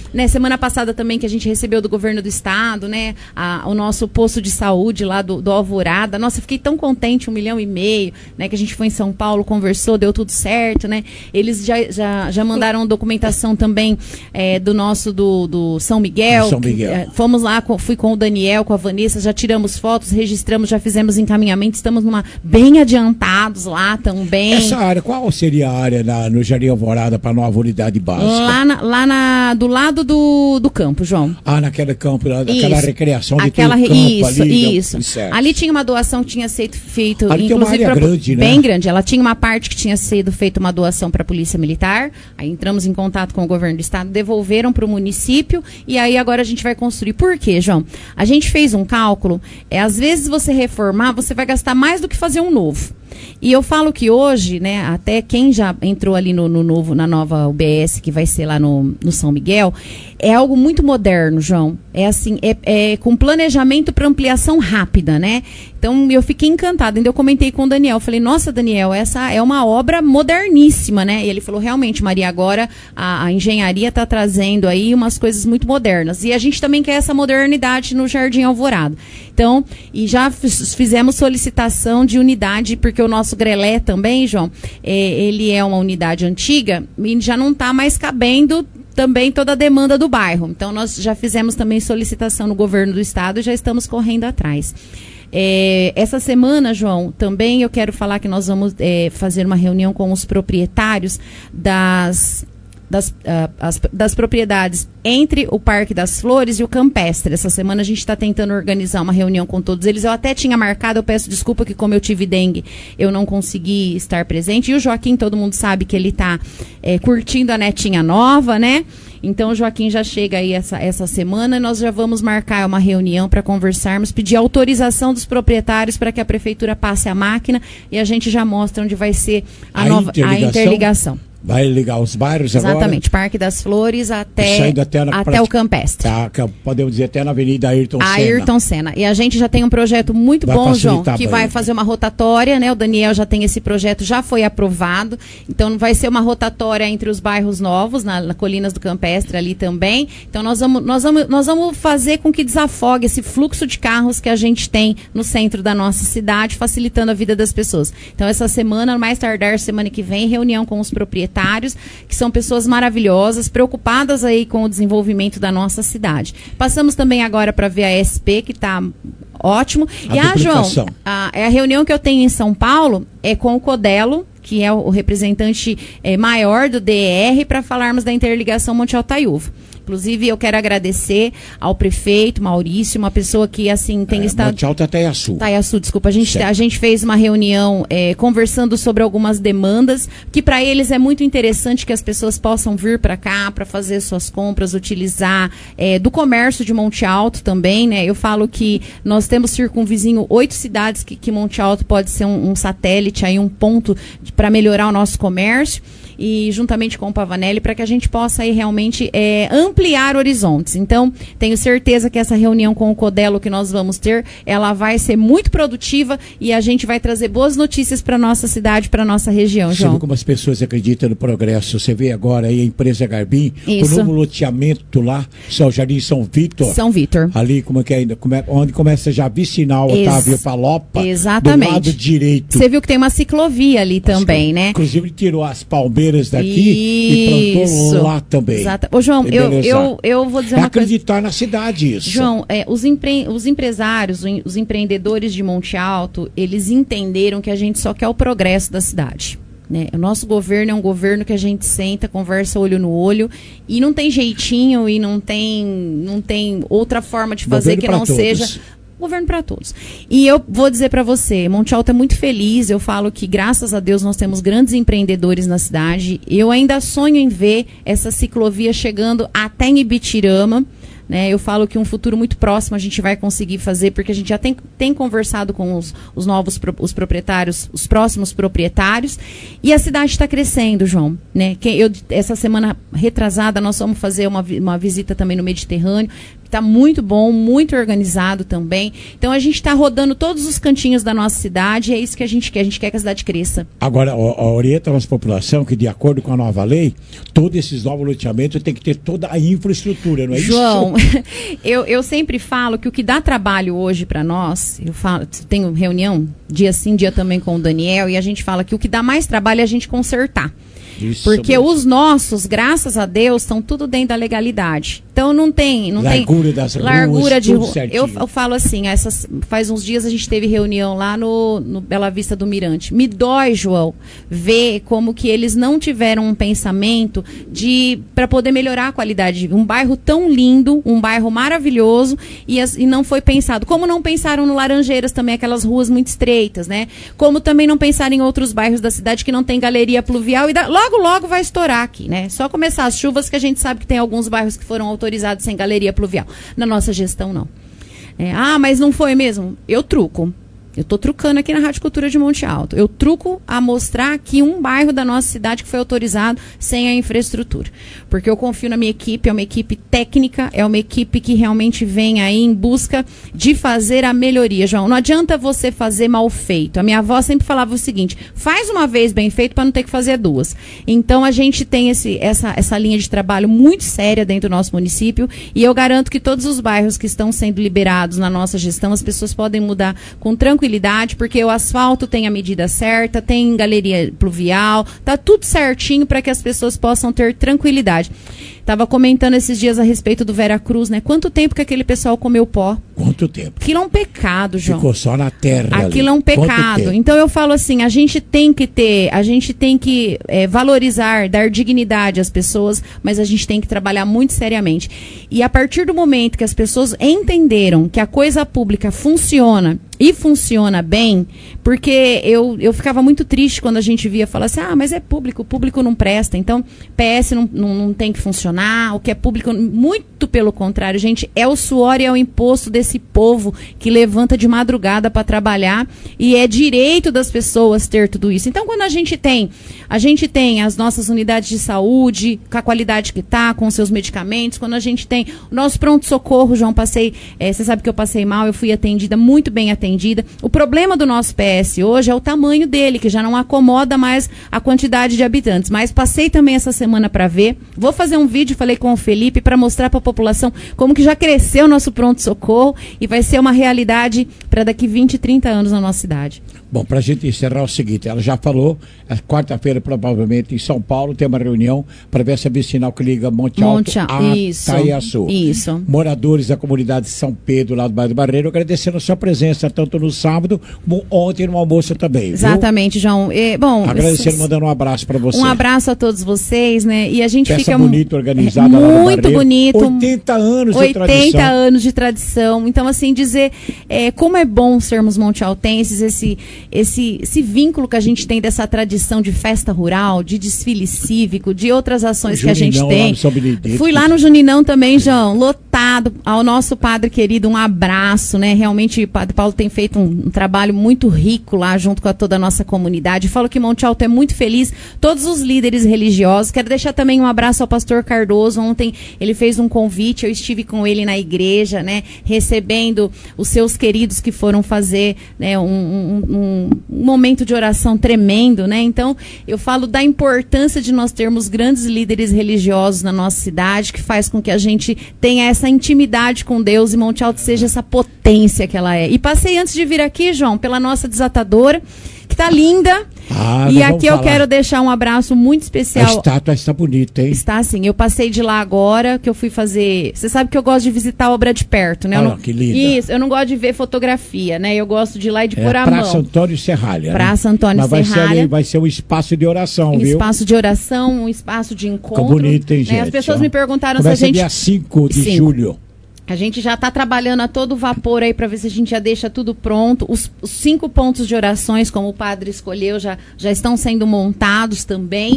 né, semana passada também que a gente recebeu do governo do estado, né, o nosso posto de saúde lá do Alvorada. Nossa, eu fiquei tão contente, 1,5 milhão, né, que a gente foi em São Paulo, conversou, deu tudo certo, né. Eles já mandaram documentação também do São Miguel. São Miguel. Fomos lá, fui com o Daniel, com a Vanessa, já tiramos fotos, registramos, já fizemos encaminhamento, estamos bem adiantados lá também. Essa área, qual seria a área no Jardim Alvorada para a nova unidade básica? Do lado do campo, João. Naquele campo, naquela recreação de campo ali. Isso. Ali tinha uma doação que tinha sido feita, ali inclusive tem uma área grande, né? Bem grande. Ela tinha uma parte que tinha sido feita uma doação para a Polícia Militar. Aí entramos em contato com o governo do estado, devolveram para o município e aí agora a gente vai construir. Por quê, João? A gente fez um cálculo, às vezes você reformar, você vai gastar mais do que fazer um novo. E eu falo que hoje, né, até quem já entrou ali na nova UBS, que vai ser lá no São Miguel, é algo muito moderno, João. É assim, com planejamento para ampliação rápida, né? Então, eu fiquei encantada. Ainda eu comentei com o Daniel. Falei, nossa, Daniel, essa é uma obra moderníssima, né? E ele falou, realmente, Maria, agora a engenharia está trazendo aí umas coisas muito modernas. E a gente também quer essa modernidade no Jardim Alvorada. Então, e já fizemos solicitação de unidade, porque o nosso Grelé também, João, ele é uma unidade antiga e já não está mais cabendo também toda a demanda do bairro. Então, nós já fizemos também solicitação no governo do estado e já estamos correndo atrás. Essa semana, João, também eu quero falar que nós vamos fazer uma reunião com os proprietários das propriedades entre o Parque das Flores e o Campestre. Essa semana a gente está tentando organizar uma reunião com todos eles. Eu até tinha marcado, eu peço desculpa que como eu tive dengue, eu não consegui estar presente. E o Joaquim, todo mundo sabe que ele está curtindo a netinha nova, né? Então o Joaquim já chega aí essa semana e nós já vamos marcar uma reunião para conversarmos, pedir autorização dos proprietários para que a prefeitura passe a máquina e a gente já mostra onde vai ser a interligação. Vai ligar os bairros agora? Exatamente, Parque das Flores até o Campestre. Podemos dizer até na Avenida Ayrton Senna. Ayrton Senna. E a gente já tem um projeto muito bom, João, que vai fazer uma rotatória, né? O Daniel já tem esse projeto, já foi aprovado. Então vai ser uma rotatória entre os bairros novos, na Colinas do Campestre ali também. Então nós vamos fazer com que desafogue esse fluxo de carros que a gente tem no centro da nossa cidade, facilitando a vida das pessoas. Então essa semana, mais tardar semana que vem, reunião com os proprietários, que são pessoas maravilhosas, preocupadas aí com o desenvolvimento da nossa cidade. Passamos também agora para a VASP, que está ótimo. João, a reunião que eu tenho em São Paulo é com o Codelo, que é o representante maior do DER, para falarmos da interligação Monte Altaiúva. Inclusive, eu quero agradecer ao prefeito Maurício, uma pessoa que, assim, tem estado... Monte Alto é Taiaçu. Taiaçu, desculpa. A gente fez uma reunião conversando sobre algumas demandas, que para eles é muito interessante que as pessoas possam vir para cá para fazer suas compras, utilizar do comércio de Monte Alto também, né? Eu falo que nós temos circunvizinho 8 cidades que Monte Alto pode ser um satélite, aí um ponto para melhorar o nosso comércio. E juntamente com o Pavanelli, para que a gente possa aí realmente ampliar horizontes. Então, tenho certeza que essa reunião com o Codelo que nós vamos ter, ela vai ser muito produtiva e a gente vai trazer boas notícias para nossa cidade, para nossa região, João. Você viu como as pessoas acreditam no progresso? Você vê agora aí a empresa Garbim, o novo loteamento lá, Jardim São Vitor. São Vitor. Ali, onde começa já a vicinal Otávio Palopa. Exatamente. Do lado direito. Você viu que tem uma ciclovia ali também, né? Inclusive tirou as palmeiras daqui e plantou lá também. Exato. Ô, João, eu vou dizer uma coisa. Acreditar na cidade isso. João, os empresários, os empreendedores de Monte Alto, eles entenderam que a gente só quer o progresso da cidade. Né? O nosso governo é um governo que a gente senta, conversa olho no olho e não tem jeitinho e não tem outra forma de fazer que não seja... Governo para todos. E eu vou dizer para você, Monte Alto é muito feliz, eu falo que graças a Deus nós temos grandes empreendedores na cidade, eu ainda sonho em ver essa ciclovia chegando até em Ibitirama, né? Eu falo que um futuro muito próximo a gente vai conseguir fazer, porque a gente já tem conversado com os novos proprietários, os próximos proprietários, e a cidade está crescendo, João. Né? Essa semana retrasada nós vamos fazer uma visita também no Mediterrâneo, está muito bom, muito organizado também. Então a gente está rodando todos os cantinhos da nossa cidade e é isso que a gente quer. A gente quer que a cidade cresça. Agora, orienta a nossa população que, de acordo com a nova lei, todos esses novos loteamentos tem que ter toda a infraestrutura, não é João, isso? eu sempre falo que o que dá trabalho hoje para nós, tenho reunião dia sim, dia também com o Daniel, e a gente fala que o que dá mais trabalho é a gente consertar. Isso, porque os nossos, graças a Deus, estão tudo dentro da legalidade. Então não tem largura das largura ruas, de tudo rua. certinho. Eu falo assim, faz uns dias a gente teve reunião lá no Bela Vista do Mirante. Me dói, João, ver como que eles não tiveram um pensamento para poder melhorar a qualidade de vida. Um bairro tão lindo, um bairro maravilhoso e não foi pensado. Como não pensaram no Laranjeiras também, aquelas ruas muito estreitas, né? Como também não pensaram em outros bairros da cidade que não tem galeria pluvial e logo vai estourar aqui, né? Só começar as chuvas que a gente sabe que tem alguns bairros que foram autorizados sem galeria pluvial. Na nossa gestão, não. Mas não foi mesmo? Eu truco. Eu estou trucando aqui na Rádio Cultura de Monte Alto. Eu truco a mostrar aqui um bairro da nossa cidade que foi autorizado sem a infraestrutura. Porque eu confio na minha equipe, é uma equipe técnica, é uma equipe que realmente vem aí em busca de fazer a melhoria, João. Não adianta você fazer mal feito. A minha avó sempre falava o seguinte, faz uma vez bem feito para não ter que fazer duas. Então a gente tem essa linha de trabalho muito séria dentro do nosso município e eu garanto que todos os bairros que estão sendo liberados na nossa gestão, as pessoas podem mudar com tranquilidade, porque o asfalto tem a medida certa, tem galeria pluvial, tá tudo certinho para que as pessoas possam ter tranquilidade. Estava comentando esses dias a respeito do Vera Cruz, né? Quanto tempo que aquele pessoal comeu pó? Quanto tempo? Aquilo é um pecado, João. Ficou só na terra. Aquilo ali. É um pecado. Então eu falo assim, a gente tem que valorizar, dar dignidade às pessoas, mas a gente tem que trabalhar muito seriamente. E a partir do momento que as pessoas entenderam que a coisa pública funciona e funciona bem, porque eu ficava muito triste quando a gente via falar assim, mas é público, o público não presta, então PS não tem que funcionar, o que é público, muito pelo contrário, gente, é o suor e é o imposto desse povo que levanta de madrugada para trabalhar e é direito das pessoas ter tudo isso. Então quando a gente tem as nossas unidades de saúde, com a qualidade que está, com os seus medicamentos, quando a gente tem o nosso pronto-socorro, João, você sabe que eu passei mal, eu fui atendida, muito bem atendida. O problema do nosso PS hoje é o tamanho dele, que já não acomoda mais a quantidade de habitantes. Mas passei também essa semana para ver. Vou fazer um vídeo, falei com o Felipe, para mostrar para a população como que já cresceu o nosso pronto-socorro e vai ser uma realidade para daqui 20, 30 anos na nossa cidade. Bom, para a gente encerrar o seguinte, ela já falou, quarta-feira provavelmente em São Paulo tem uma reunião para ver essa vicinal que liga Monte Alto a Itaiaçu. Isso. Moradores da comunidade de São Pedro, lá do bairro do Barreiro, agradecendo a sua presença tanto no sábado como ontem no almoço também. Exatamente, João. Agradecendo, mandando um abraço para você. Um abraço a todos vocês, né? E a gente Peça fica bonito, organizada lá no muito bonito. 80 anos de tradição. 80 anos de tradição. Então, assim, dizer como é bom sermos montealtenses, esse vínculo que a gente tem dessa tradição de festa rural, de desfile cívico, de outras ações que a gente tem. Fui lá no Juninão também, João, lotado. Ao nosso padre querido, um abraço, né? Realmente o Padre Paulo tem feito um trabalho muito rico lá junto com toda a nossa comunidade. Falo que Monte Alto é muito feliz, todos os líderes religiosos. Quero deixar também um abraço ao pastor Cardoso. Ontem ele fez um convite, eu estive com ele na igreja, né? Recebendo os seus queridos que foram fazer, né, um momento de oração tremendo, né? Então, eu falo da importância de nós termos grandes líderes religiosos na nossa cidade, que faz com que a gente tenha essa intimidade com Deus e Monte Alto seja essa potência que ela é. E passei antes de vir aqui, João, pela nossa desatadora, que tá linda. E aqui eu quero deixar um abraço muito especial. A estátua está bonita, hein? Está sim. Eu passei de lá agora, que eu fui fazer... Você sabe que eu gosto de visitar a obra de perto, né? Que linda. Isso, eu não gosto de ver fotografia, né? Eu gosto de ir lá e de pôr a mão. Praça Antônio Serralha. Praça Antônio Serralha. Vai ser um espaço de oração, viu? Um viu? espaço de oração, um espaço de encontro. Ficou bonito, hein, gente? As pessoas me perguntaram se a gente... dia 5 de julho. A gente já está trabalhando a todo vapor aí para ver se a gente já deixa tudo pronto. Os 5 pontos de orações, como o padre escolheu, já estão sendo montados também.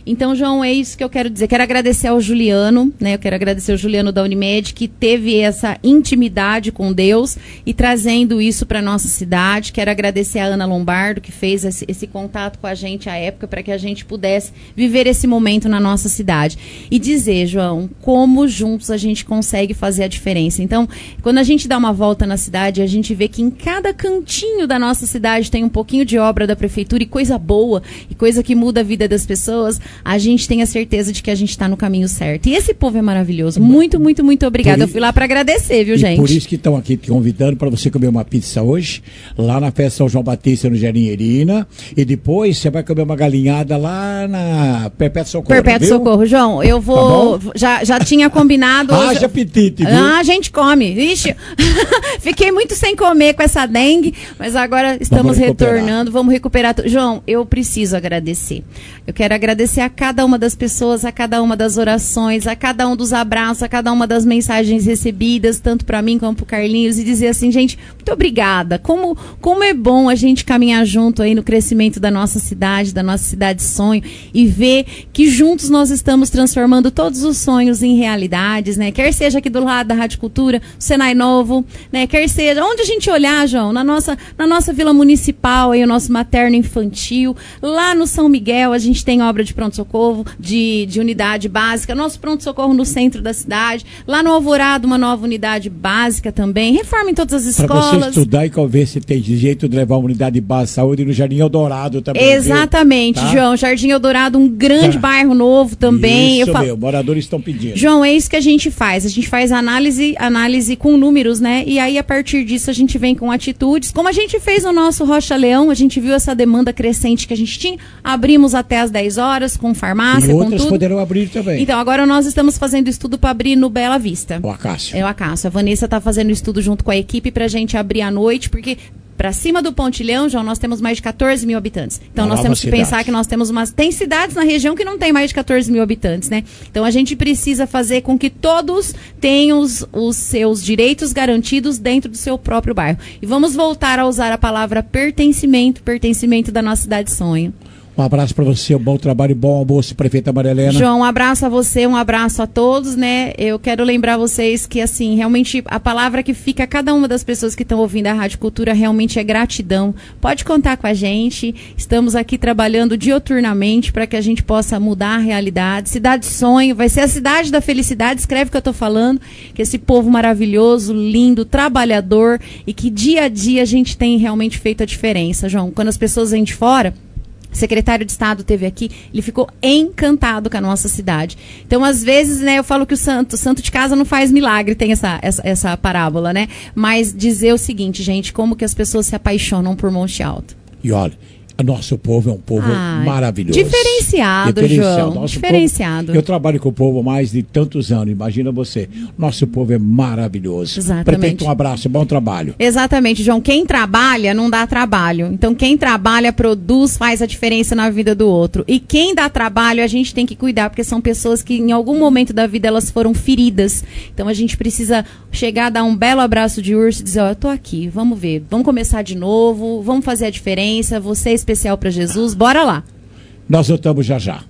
Então, João, é isso que eu quero dizer. Quero agradecer ao Juliano, né? Eu quero agradecer ao Juliano da Unimed, que teve essa intimidade com Deus e trazendo isso para nossa cidade. Quero agradecer a Ana Lombardo, que fez esse contato com a gente à época, para que a gente pudesse viver esse momento na nossa cidade. E dizer, João, como juntos a gente consegue fazer a diferença. Então, quando a gente dá uma volta na cidade, a gente vê que em cada cantinho da nossa cidade tem um pouquinho de obra da prefeitura e coisa boa, e coisa que muda a vida das pessoas, a gente tem a certeza de que a gente está no caminho certo. E esse povo é maravilhoso. Muito, muito, muito obrigada. Eu fui lá para agradecer, viu, gente? Por isso que estão aqui te convidando para você comer uma pizza hoje, lá na festa São João Batista, no Jardim Erina, e depois você vai comer uma galinhada lá na Perpétuo Socorro. Perpétuo Socorro, João. Eu vou... Tá já tinha combinado... Haja apetite, viu? A gente come. Ixi, fiquei muito sem comer com essa dengue, mas agora estamos retornando, vamos recuperar. João, eu preciso agradecer. Eu quero agradecer a cada uma das pessoas, a cada uma das orações, a cada um dos abraços, a cada uma das mensagens recebidas, tanto para mim como para o Carlinhos, e dizer assim, gente, muito obrigada. Como é bom a gente caminhar junto aí no crescimento da nossa cidade sonho, e ver que juntos nós estamos transformando todos os sonhos em realidades, né? Quer seja aqui do lado da Rádio Cultura, Senai Novo, né? Quer seja onde a gente olhar, João, na nossa Vila Municipal, aí, o nosso materno infantil, lá no São Miguel, a gente tem obra de pronto-socorro, de unidade básica, nosso pronto-socorro no centro da cidade, lá no Alvorado, uma nova unidade básica também, reforma em todas as escolas. Para você estudar e ver se tem jeito de levar uma unidade básica de saúde no Jardim Eldorado também. Exatamente, tá? João, Jardim Eldorado, um grande bairro novo também. Isso, moradores estão pedindo. João, é isso que a gente faz análise com números, né? E aí, a partir disso, a gente vem com atitudes, como a gente fez no nosso Rocha Leão, a gente viu essa demanda crescente que a gente tinha, abrimos até às 10 horas, com farmácia, com tudo. E outras poderão abrir também. Então, agora nós estamos fazendo estudo para abrir no Bela Vista. O Acácio. É o Acácio. A Vanessa está fazendo estudo junto com a equipe pra gente abrir à noite, porque... Para cima do Pontilhão, João, nós temos mais de 14 mil habitantes. Então, nós temos que pensar que nós temos Tem cidades na região que não tem mais de 14 mil habitantes, né? Então, a gente precisa fazer com que todos tenham os seus direitos garantidos dentro do seu próprio bairro. E vamos voltar a usar a palavra pertencimento da nossa cidade sonho. Um abraço para você, um bom trabalho e bom almoço, prefeita Maria Helena. João, um abraço a você, um abraço a todos, né? Eu quero lembrar vocês que, assim, realmente a palavra que fica a cada uma das pessoas que estão ouvindo a Rádio Cultura realmente é gratidão. Pode contar com a gente, estamos aqui trabalhando dioturnamente para que a gente possa mudar a realidade. Cidade Sonho, vai ser a cidade da felicidade, escreve o que eu estou falando, que esse povo maravilhoso, lindo, trabalhador e que dia a dia a gente tem realmente feito a diferença, João. Quando as pessoas vêm de fora... O secretário de Estado esteve aqui, ele ficou encantado com a nossa cidade. Então, às vezes, né, eu falo que o santo de casa não faz milagre, tem essa parábola, né? Mas dizer o seguinte, gente, como que as pessoas se apaixonam por Monte Alto. E olha, o nosso povo é um povo maravilhoso. Diferenciado, João. Diferenciado. Povo, eu trabalho com o povo há mais de tantos anos, imagina você. Nosso povo é maravilhoso. Exatamente. Prefeito, um abraço, bom trabalho. Exatamente, João. Quem trabalha não dá trabalho. Então, quem trabalha, produz, faz a diferença na vida do outro. E quem dá trabalho, a gente tem que cuidar, porque são pessoas que em algum momento da vida elas foram feridas. Então, a gente precisa chegar, dar um belo abraço de urso e dizer, eu tô aqui, vamos ver, vamos começar de novo, vamos fazer a diferença, vocês especial para Jesus, bora lá. Nós voltamos já já.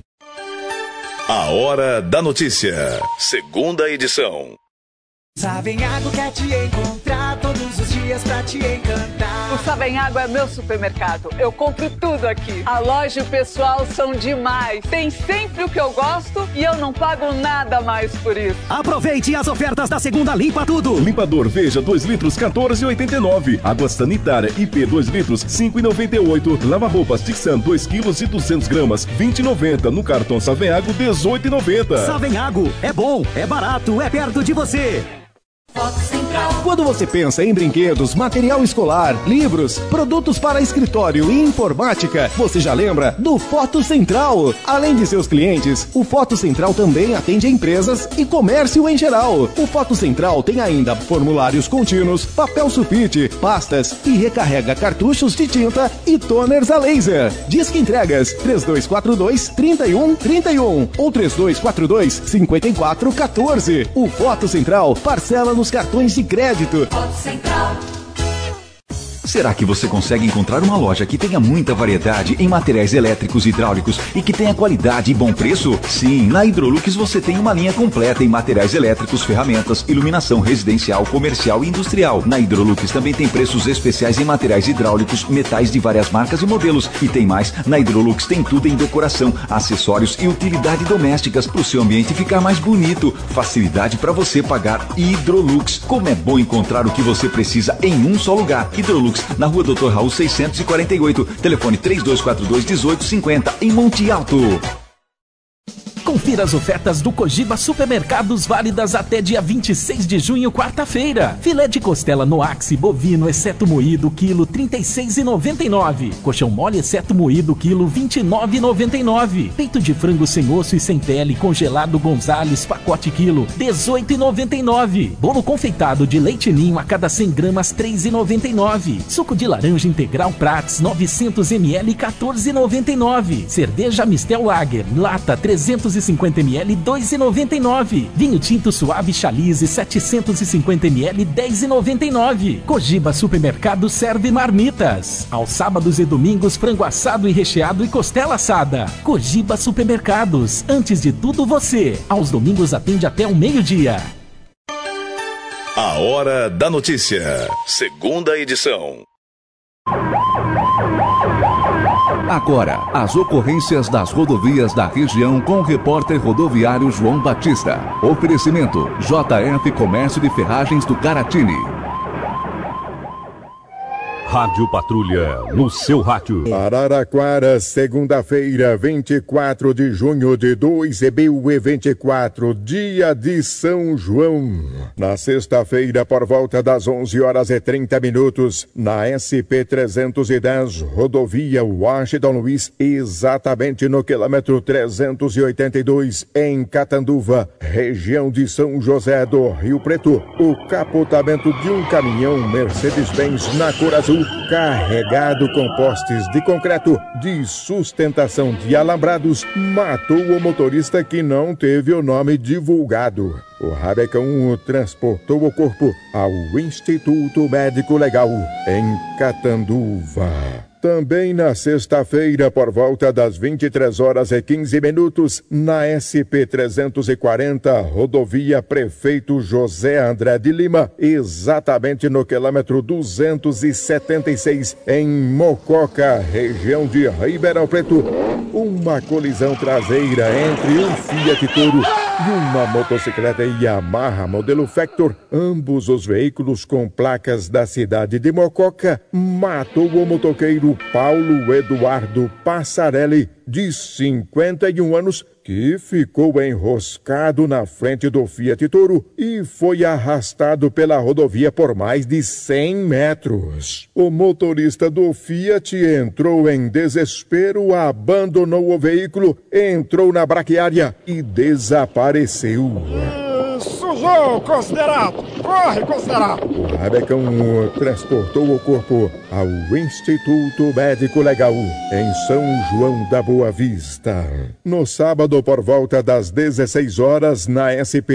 A Hora da Notícia, segunda edição. Savenhago quer te encontrar todos os dias pra te encantar. O Savenhago é meu supermercado, eu compro tudo aqui. A loja e o pessoal são demais. Tem sempre o que eu gosto e eu não pago nada mais por isso. Aproveite as ofertas da segunda Limpa Tudo. Limpador Veja 2 litros 14,89. Água sanitária IP 2 litros 5,98. Lava-roupas Tixan 2 quilos e 200 gramas 20,90. No cartão Savenhago 18,90. Savenhago é bom, é barato, é perto de você. Quando você pensa em brinquedos, material escolar, livros, produtos para escritório e informática, você já lembra do Foto Central. Além de seus clientes, o Foto Central também atende empresas e comércio em geral. O Foto Central tem ainda formulários contínuos, papel sulfite, pastas e recarrega cartuchos de tinta e toners a laser. Disque entregas 3242-3131 ou 3242-5414. O Foto Central parcela nos cartões de crédito. Será que você consegue encontrar uma loja que tenha muita variedade em materiais elétricos e hidráulicos e que tenha qualidade e bom preço? Sim, na Hidrolux você tem uma linha completa em materiais elétricos, ferramentas, iluminação residencial, comercial e industrial. Na Hidrolux também tem preços especiais em materiais hidráulicos, metais de várias marcas e modelos. E tem mais, na Hidrolux tem tudo em decoração, acessórios e utilidade domésticas para o seu ambiente ficar mais bonito. Facilidade para você pagar. Hidrolux. Como é bom encontrar o que você precisa em um só lugar. Hidrolux, na Rua Dr. Raul 648, telefone 3242-1850, em Monte Alto. Confira as ofertas do Cogiba Supermercados válidas até dia 26 de junho, quarta-feira. Filé de costela no Axi bovino, exceto moído, quilo R$ 36,99. Coxão mole, exceto moído, quilo R$ 29,99. Peito de frango sem osso e sem pele, congelado Gonzales, pacote quilo, R$ 18,99. Bolo confeitado de leite ninho a cada 100 gramas, R$ 3,99. Suco de laranja integral Prats, 900 ml, R$ 14,99. Cerveja Mistel Lager, lata 350 ml, R$ 2,99. Vinho tinto suave Chalice, 750 ml, R$ 10,99. Cogiba Supermercado serve marmitas. Aos sábados e domingos, frango assado e recheado e costela assada. Cogiba Supermercados, antes de tudo você. Aos domingos atende até o meio-dia. A Hora da Notícia, segunda edição. Agora, as ocorrências das rodovias da região com o repórter rodoviário João Batista. Oferecimento: JF Comércio de Ferragens do Caratini. Rádio Patrulha, no seu rádio. Araraquara, segunda-feira, 24 de junho de 2024, dia de São João. Na sexta-feira, por volta das 11h30, na SP-310, rodovia Washington Luiz, exatamente no quilômetro 382, em Catanduva, região de São José do Rio Preto, o capotamento de um caminhão Mercedes-Benz na cor azul, carregado com postes de concreto de sustentação de alambrados, matou o motorista que não teve o nome divulgado. O Rabecão transportou o corpo ao Instituto Médico Legal em Catanduva. Também na sexta-feira, por volta das 23h15, na SP-340, rodovia Prefeito José André de Lima, exatamente no quilômetro 276, em Mococa, região de Ribeirão Preto, uma colisão traseira entre um Fiat Toro e uma motocicleta Yamaha modelo Factor, ambos os veículos com placas da cidade de Mococa, matou o motoqueiro Paulo Eduardo Passarelli, de 51 anos, que ficou enroscado na frente do Fiat Toro e foi arrastado pela rodovia por mais de 100 metros. O motorista do Fiat entrou em desespero, abandonou o veículo, entrou na braquiária e desapareceu. Sujou, considerado! Corre, considerado! O Rabecão transportou o corpo ao Instituto Médico Legal, em São João da Boa Vista. No sábado, por volta das 16 horas, na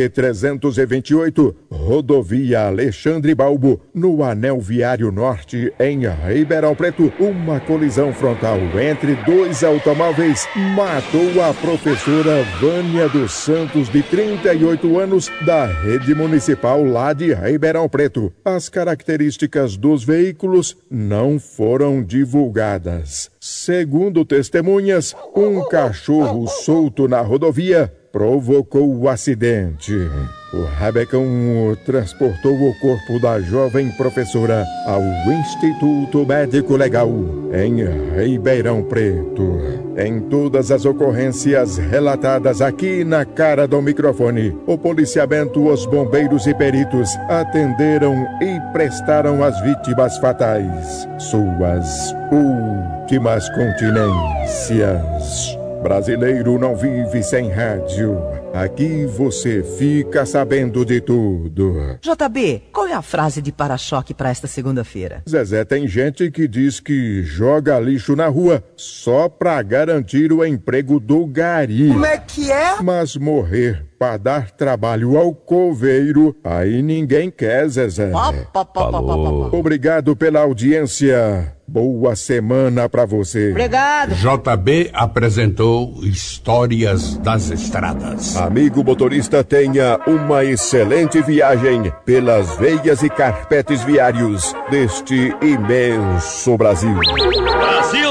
SP-328, rodovia Alexandre Balbo, no Anel Viário Norte, em Ribeirão Preto, uma colisão frontal entre dois automóveis matou a professora Vânia dos Santos, de 38 anos, da rede municipal lá de Ribeirão Preto. As características dos veículos não foram divulgadas. Segundo testemunhas, um cachorro solto na rodovia provocou o acidente. O Rabecão transportou o corpo da jovem professora ao Instituto Médico Legal, em Ribeirão Preto. Em todas as ocorrências relatadas aqui na cara do microfone, o policiamento, os bombeiros e peritos atenderam e prestaram às vítimas fatais suas últimas continências. Brasileiro não vive sem rádio. Aqui você fica sabendo de tudo. JB, qual é a frase de para-choque para esta segunda-feira? Zezé, tem gente que diz que joga lixo na rua só pra garantir o emprego do gari. Como é que é? Mas morrer para dar trabalho ao coveiro, aí ninguém quer, Zezé. Falou. Obrigado pela audiência. Boa semana pra você. Obrigado. JB apresentou Histórias das Estradas. Amigo motorista, tenha uma excelente viagem pelas veias e carpetes viários deste imenso Brasil. Brasil!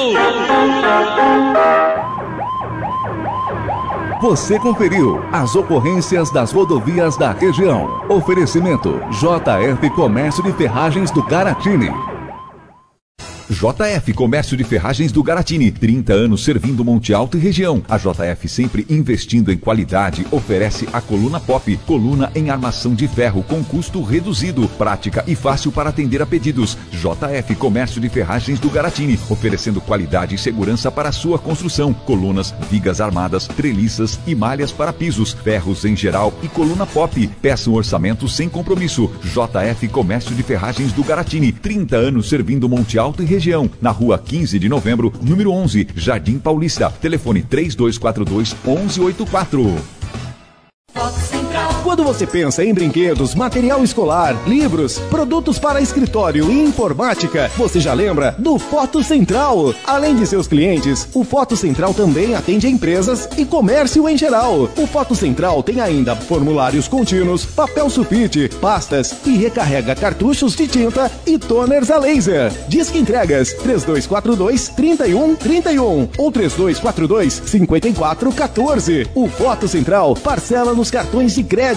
Você conferiu as ocorrências das rodovias da região. Oferecimento JF Comércio de Ferragens do Garatini. JF Comércio de Ferragens do Garatini, 30 anos servindo Monte Alto e região. A JF, sempre investindo em qualidade, oferece a coluna Pop, coluna em armação de ferro com custo reduzido, prática e fácil para atender a pedidos. JF Comércio de Ferragens do Garatini, oferecendo qualidade e segurança para a sua construção. Colunas, vigas armadas, treliças e malhas para pisos, ferros em geral e coluna Pop. Peça um orçamento sem compromisso. JF Comércio de Ferragens do Garatini, 30 anos servindo Monte Alto e região. Na rua 15 de novembro, número 11, Jardim Paulista. Telefone 3242-1184. Quando você pensa em brinquedos, material escolar, livros, produtos para escritório e informática, você já lembra do Foto Central. Além de seus clientes, o Foto Central também atende empresas e comércio em geral. O Foto Central tem ainda formulários contínuos, papel sulfite, pastas e recarrega cartuchos de tinta e toners a laser. Disque entregas 3242-3131 ou 3242-5414. O Foto Central parcela nos cartões de crédito.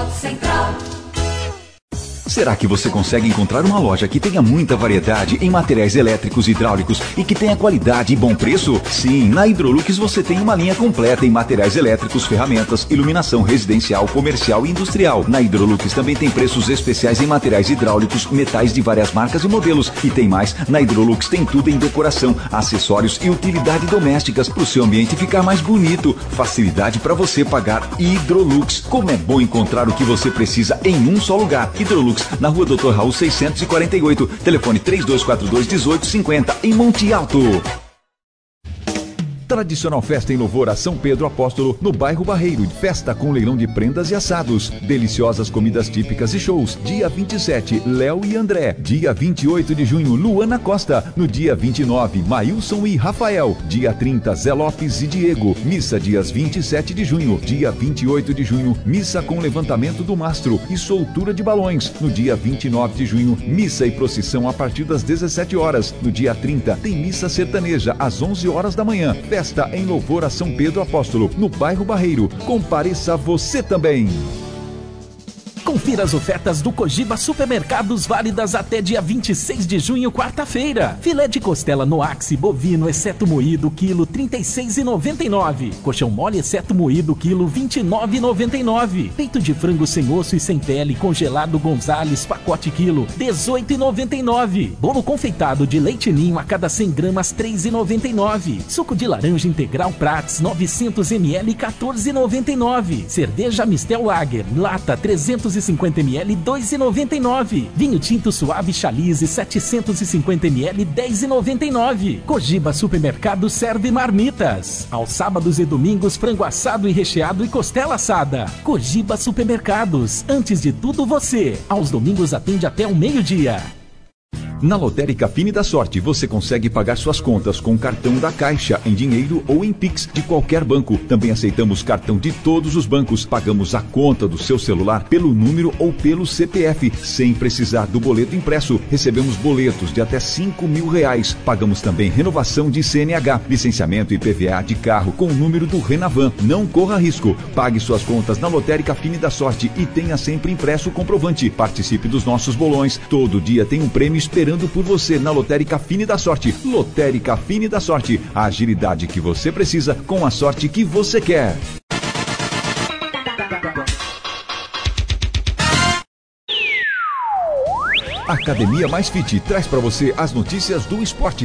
Será que você consegue encontrar uma loja que tenha muita variedade em materiais elétricos e hidráulicos e que tenha qualidade e bom preço? Sim, na Hidrolux você tem uma linha completa em materiais elétricos, ferramentas, iluminação residencial, comercial e industrial. Na Hidrolux também tem preços especiais em materiais hidráulicos, metais de várias marcas e modelos. E tem mais, na Hidrolux tem tudo em decoração, acessórios e utilidade domésticas para o seu ambiente ficar mais bonito. Facilidade para você pagar Hidrolux. Como é bom encontrar o que você precisa em um só lugar. Hidrolux, na rua Dr. Raul 648, telefone 3242-1850, em Monte Alto. Tradicional festa em louvor a São Pedro Apóstolo, no bairro Barreiro. Festa com leilão de prendas e assados. Deliciosas comidas típicas e shows. Dia 27, Léo e André. Dia 28 de junho, Luana Costa. No dia 29, Maílson e Rafael. Dia 30, Zé Lopes e Diego. Missa dias 27 de junho. Dia 28 de junho, missa com levantamento do mastro e soltura de balões. No dia 29 de junho, missa e procissão a partir das 17 horas. No dia 30, tem missa sertaneja às 11 horas da manhã. Festa em louvor a São Pedro Apóstolo, no bairro Barreiro. Compareça você também. Confira as ofertas do Cogiba Supermercados válidas até dia 26 de junho, quarta-feira. Filé de costela Noaxi bovino, exceto moído, quilo R$ 36,99. Colchão mole, exceto moído, quilo R$ 29,99. Peito de frango sem osso e sem pele, congelado Gonzales, pacote quilo, R$ 18,99. Bolo confeitado de leite ninho a cada 100 gramas, R$ 3,99. Suco de laranja integral Prats, 900 ml, R$ 14,99. Cerveja Mistel Lager, lata 350 ml, R$ 2,99. Vinho tinto suave Chalice, 750 ml, R$ 10,99. Cogiba Supermercado serve marmitas. Aos sábados e domingos, frango assado e recheado e costela assada. Cogiba Supermercados, antes de tudo você. Aos domingos atende até o meio-dia. Na Lotérica Fine da Sorte, você consegue pagar suas contas com cartão da Caixa, em dinheiro ou em Pix de qualquer banco. Também aceitamos cartão de todos os bancos. Pagamos a conta do seu celular pelo número ou pelo CPF, sem precisar do boleto impresso. Recebemos boletos de até R$5.000. Pagamos também renovação de CNH, licenciamento e PVA de carro com o número do Renavan. Não corra risco. Pague suas contas na Lotérica Fine da Sorte e tenha sempre impresso o comprovante. Participe dos nossos bolões. Todo dia tem um prêmio esperando por você na Lotérica Fine da Sorte. Lotérica Fine da Sorte. A agilidade que você precisa com a sorte que você quer. Academia Mais Fit traz para você as notícias do esporte.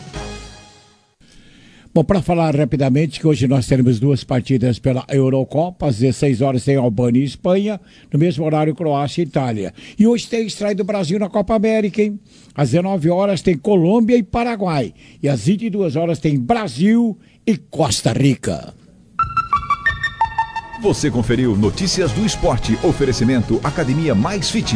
Bom, para falar rapidamente que hoje nós teremos duas partidas pela Eurocopa, às 16 horas tem Albânia e Espanha, no mesmo horário Croácia e Itália. E hoje tem estreia do Brasil na Copa América, hein? Às 19 horas tem Colômbia e Paraguai. E às 22 horas tem Brasil e Costa Rica. Você conferiu Notícias do Esporte, oferecimento Academia Mais Fit.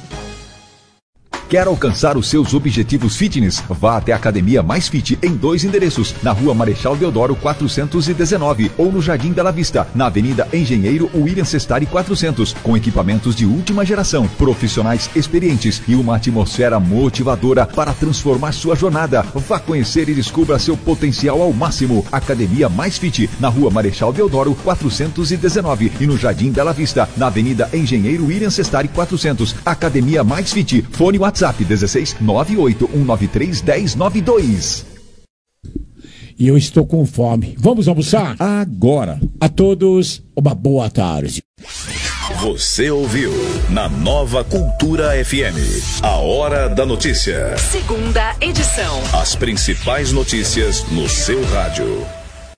Quer alcançar os seus objetivos fitness? Vá até a Academia Mais Fit em 2 endereços, na Rua Marechal Deodoro 419 ou no Jardim Bela Vista, na Avenida Engenheiro William Sestari 400, com equipamentos de última geração, profissionais experientes e uma atmosfera motivadora para transformar sua jornada. Vá conhecer e descubra seu potencial ao máximo. Academia Mais Fit, na Rua Marechal Deodoro 419 e no Jardim Bela Vista, na Avenida Engenheiro William Sestari 400. Academia Mais Fit. Fone WhatsApp 16 98193 1092. E eu estou com fome. Vamos almoçar? Agora. A todos, uma boa tarde. Você ouviu na Nova Cultura FM. A Hora da Notícia. Segunda edição. As principais notícias no seu rádio.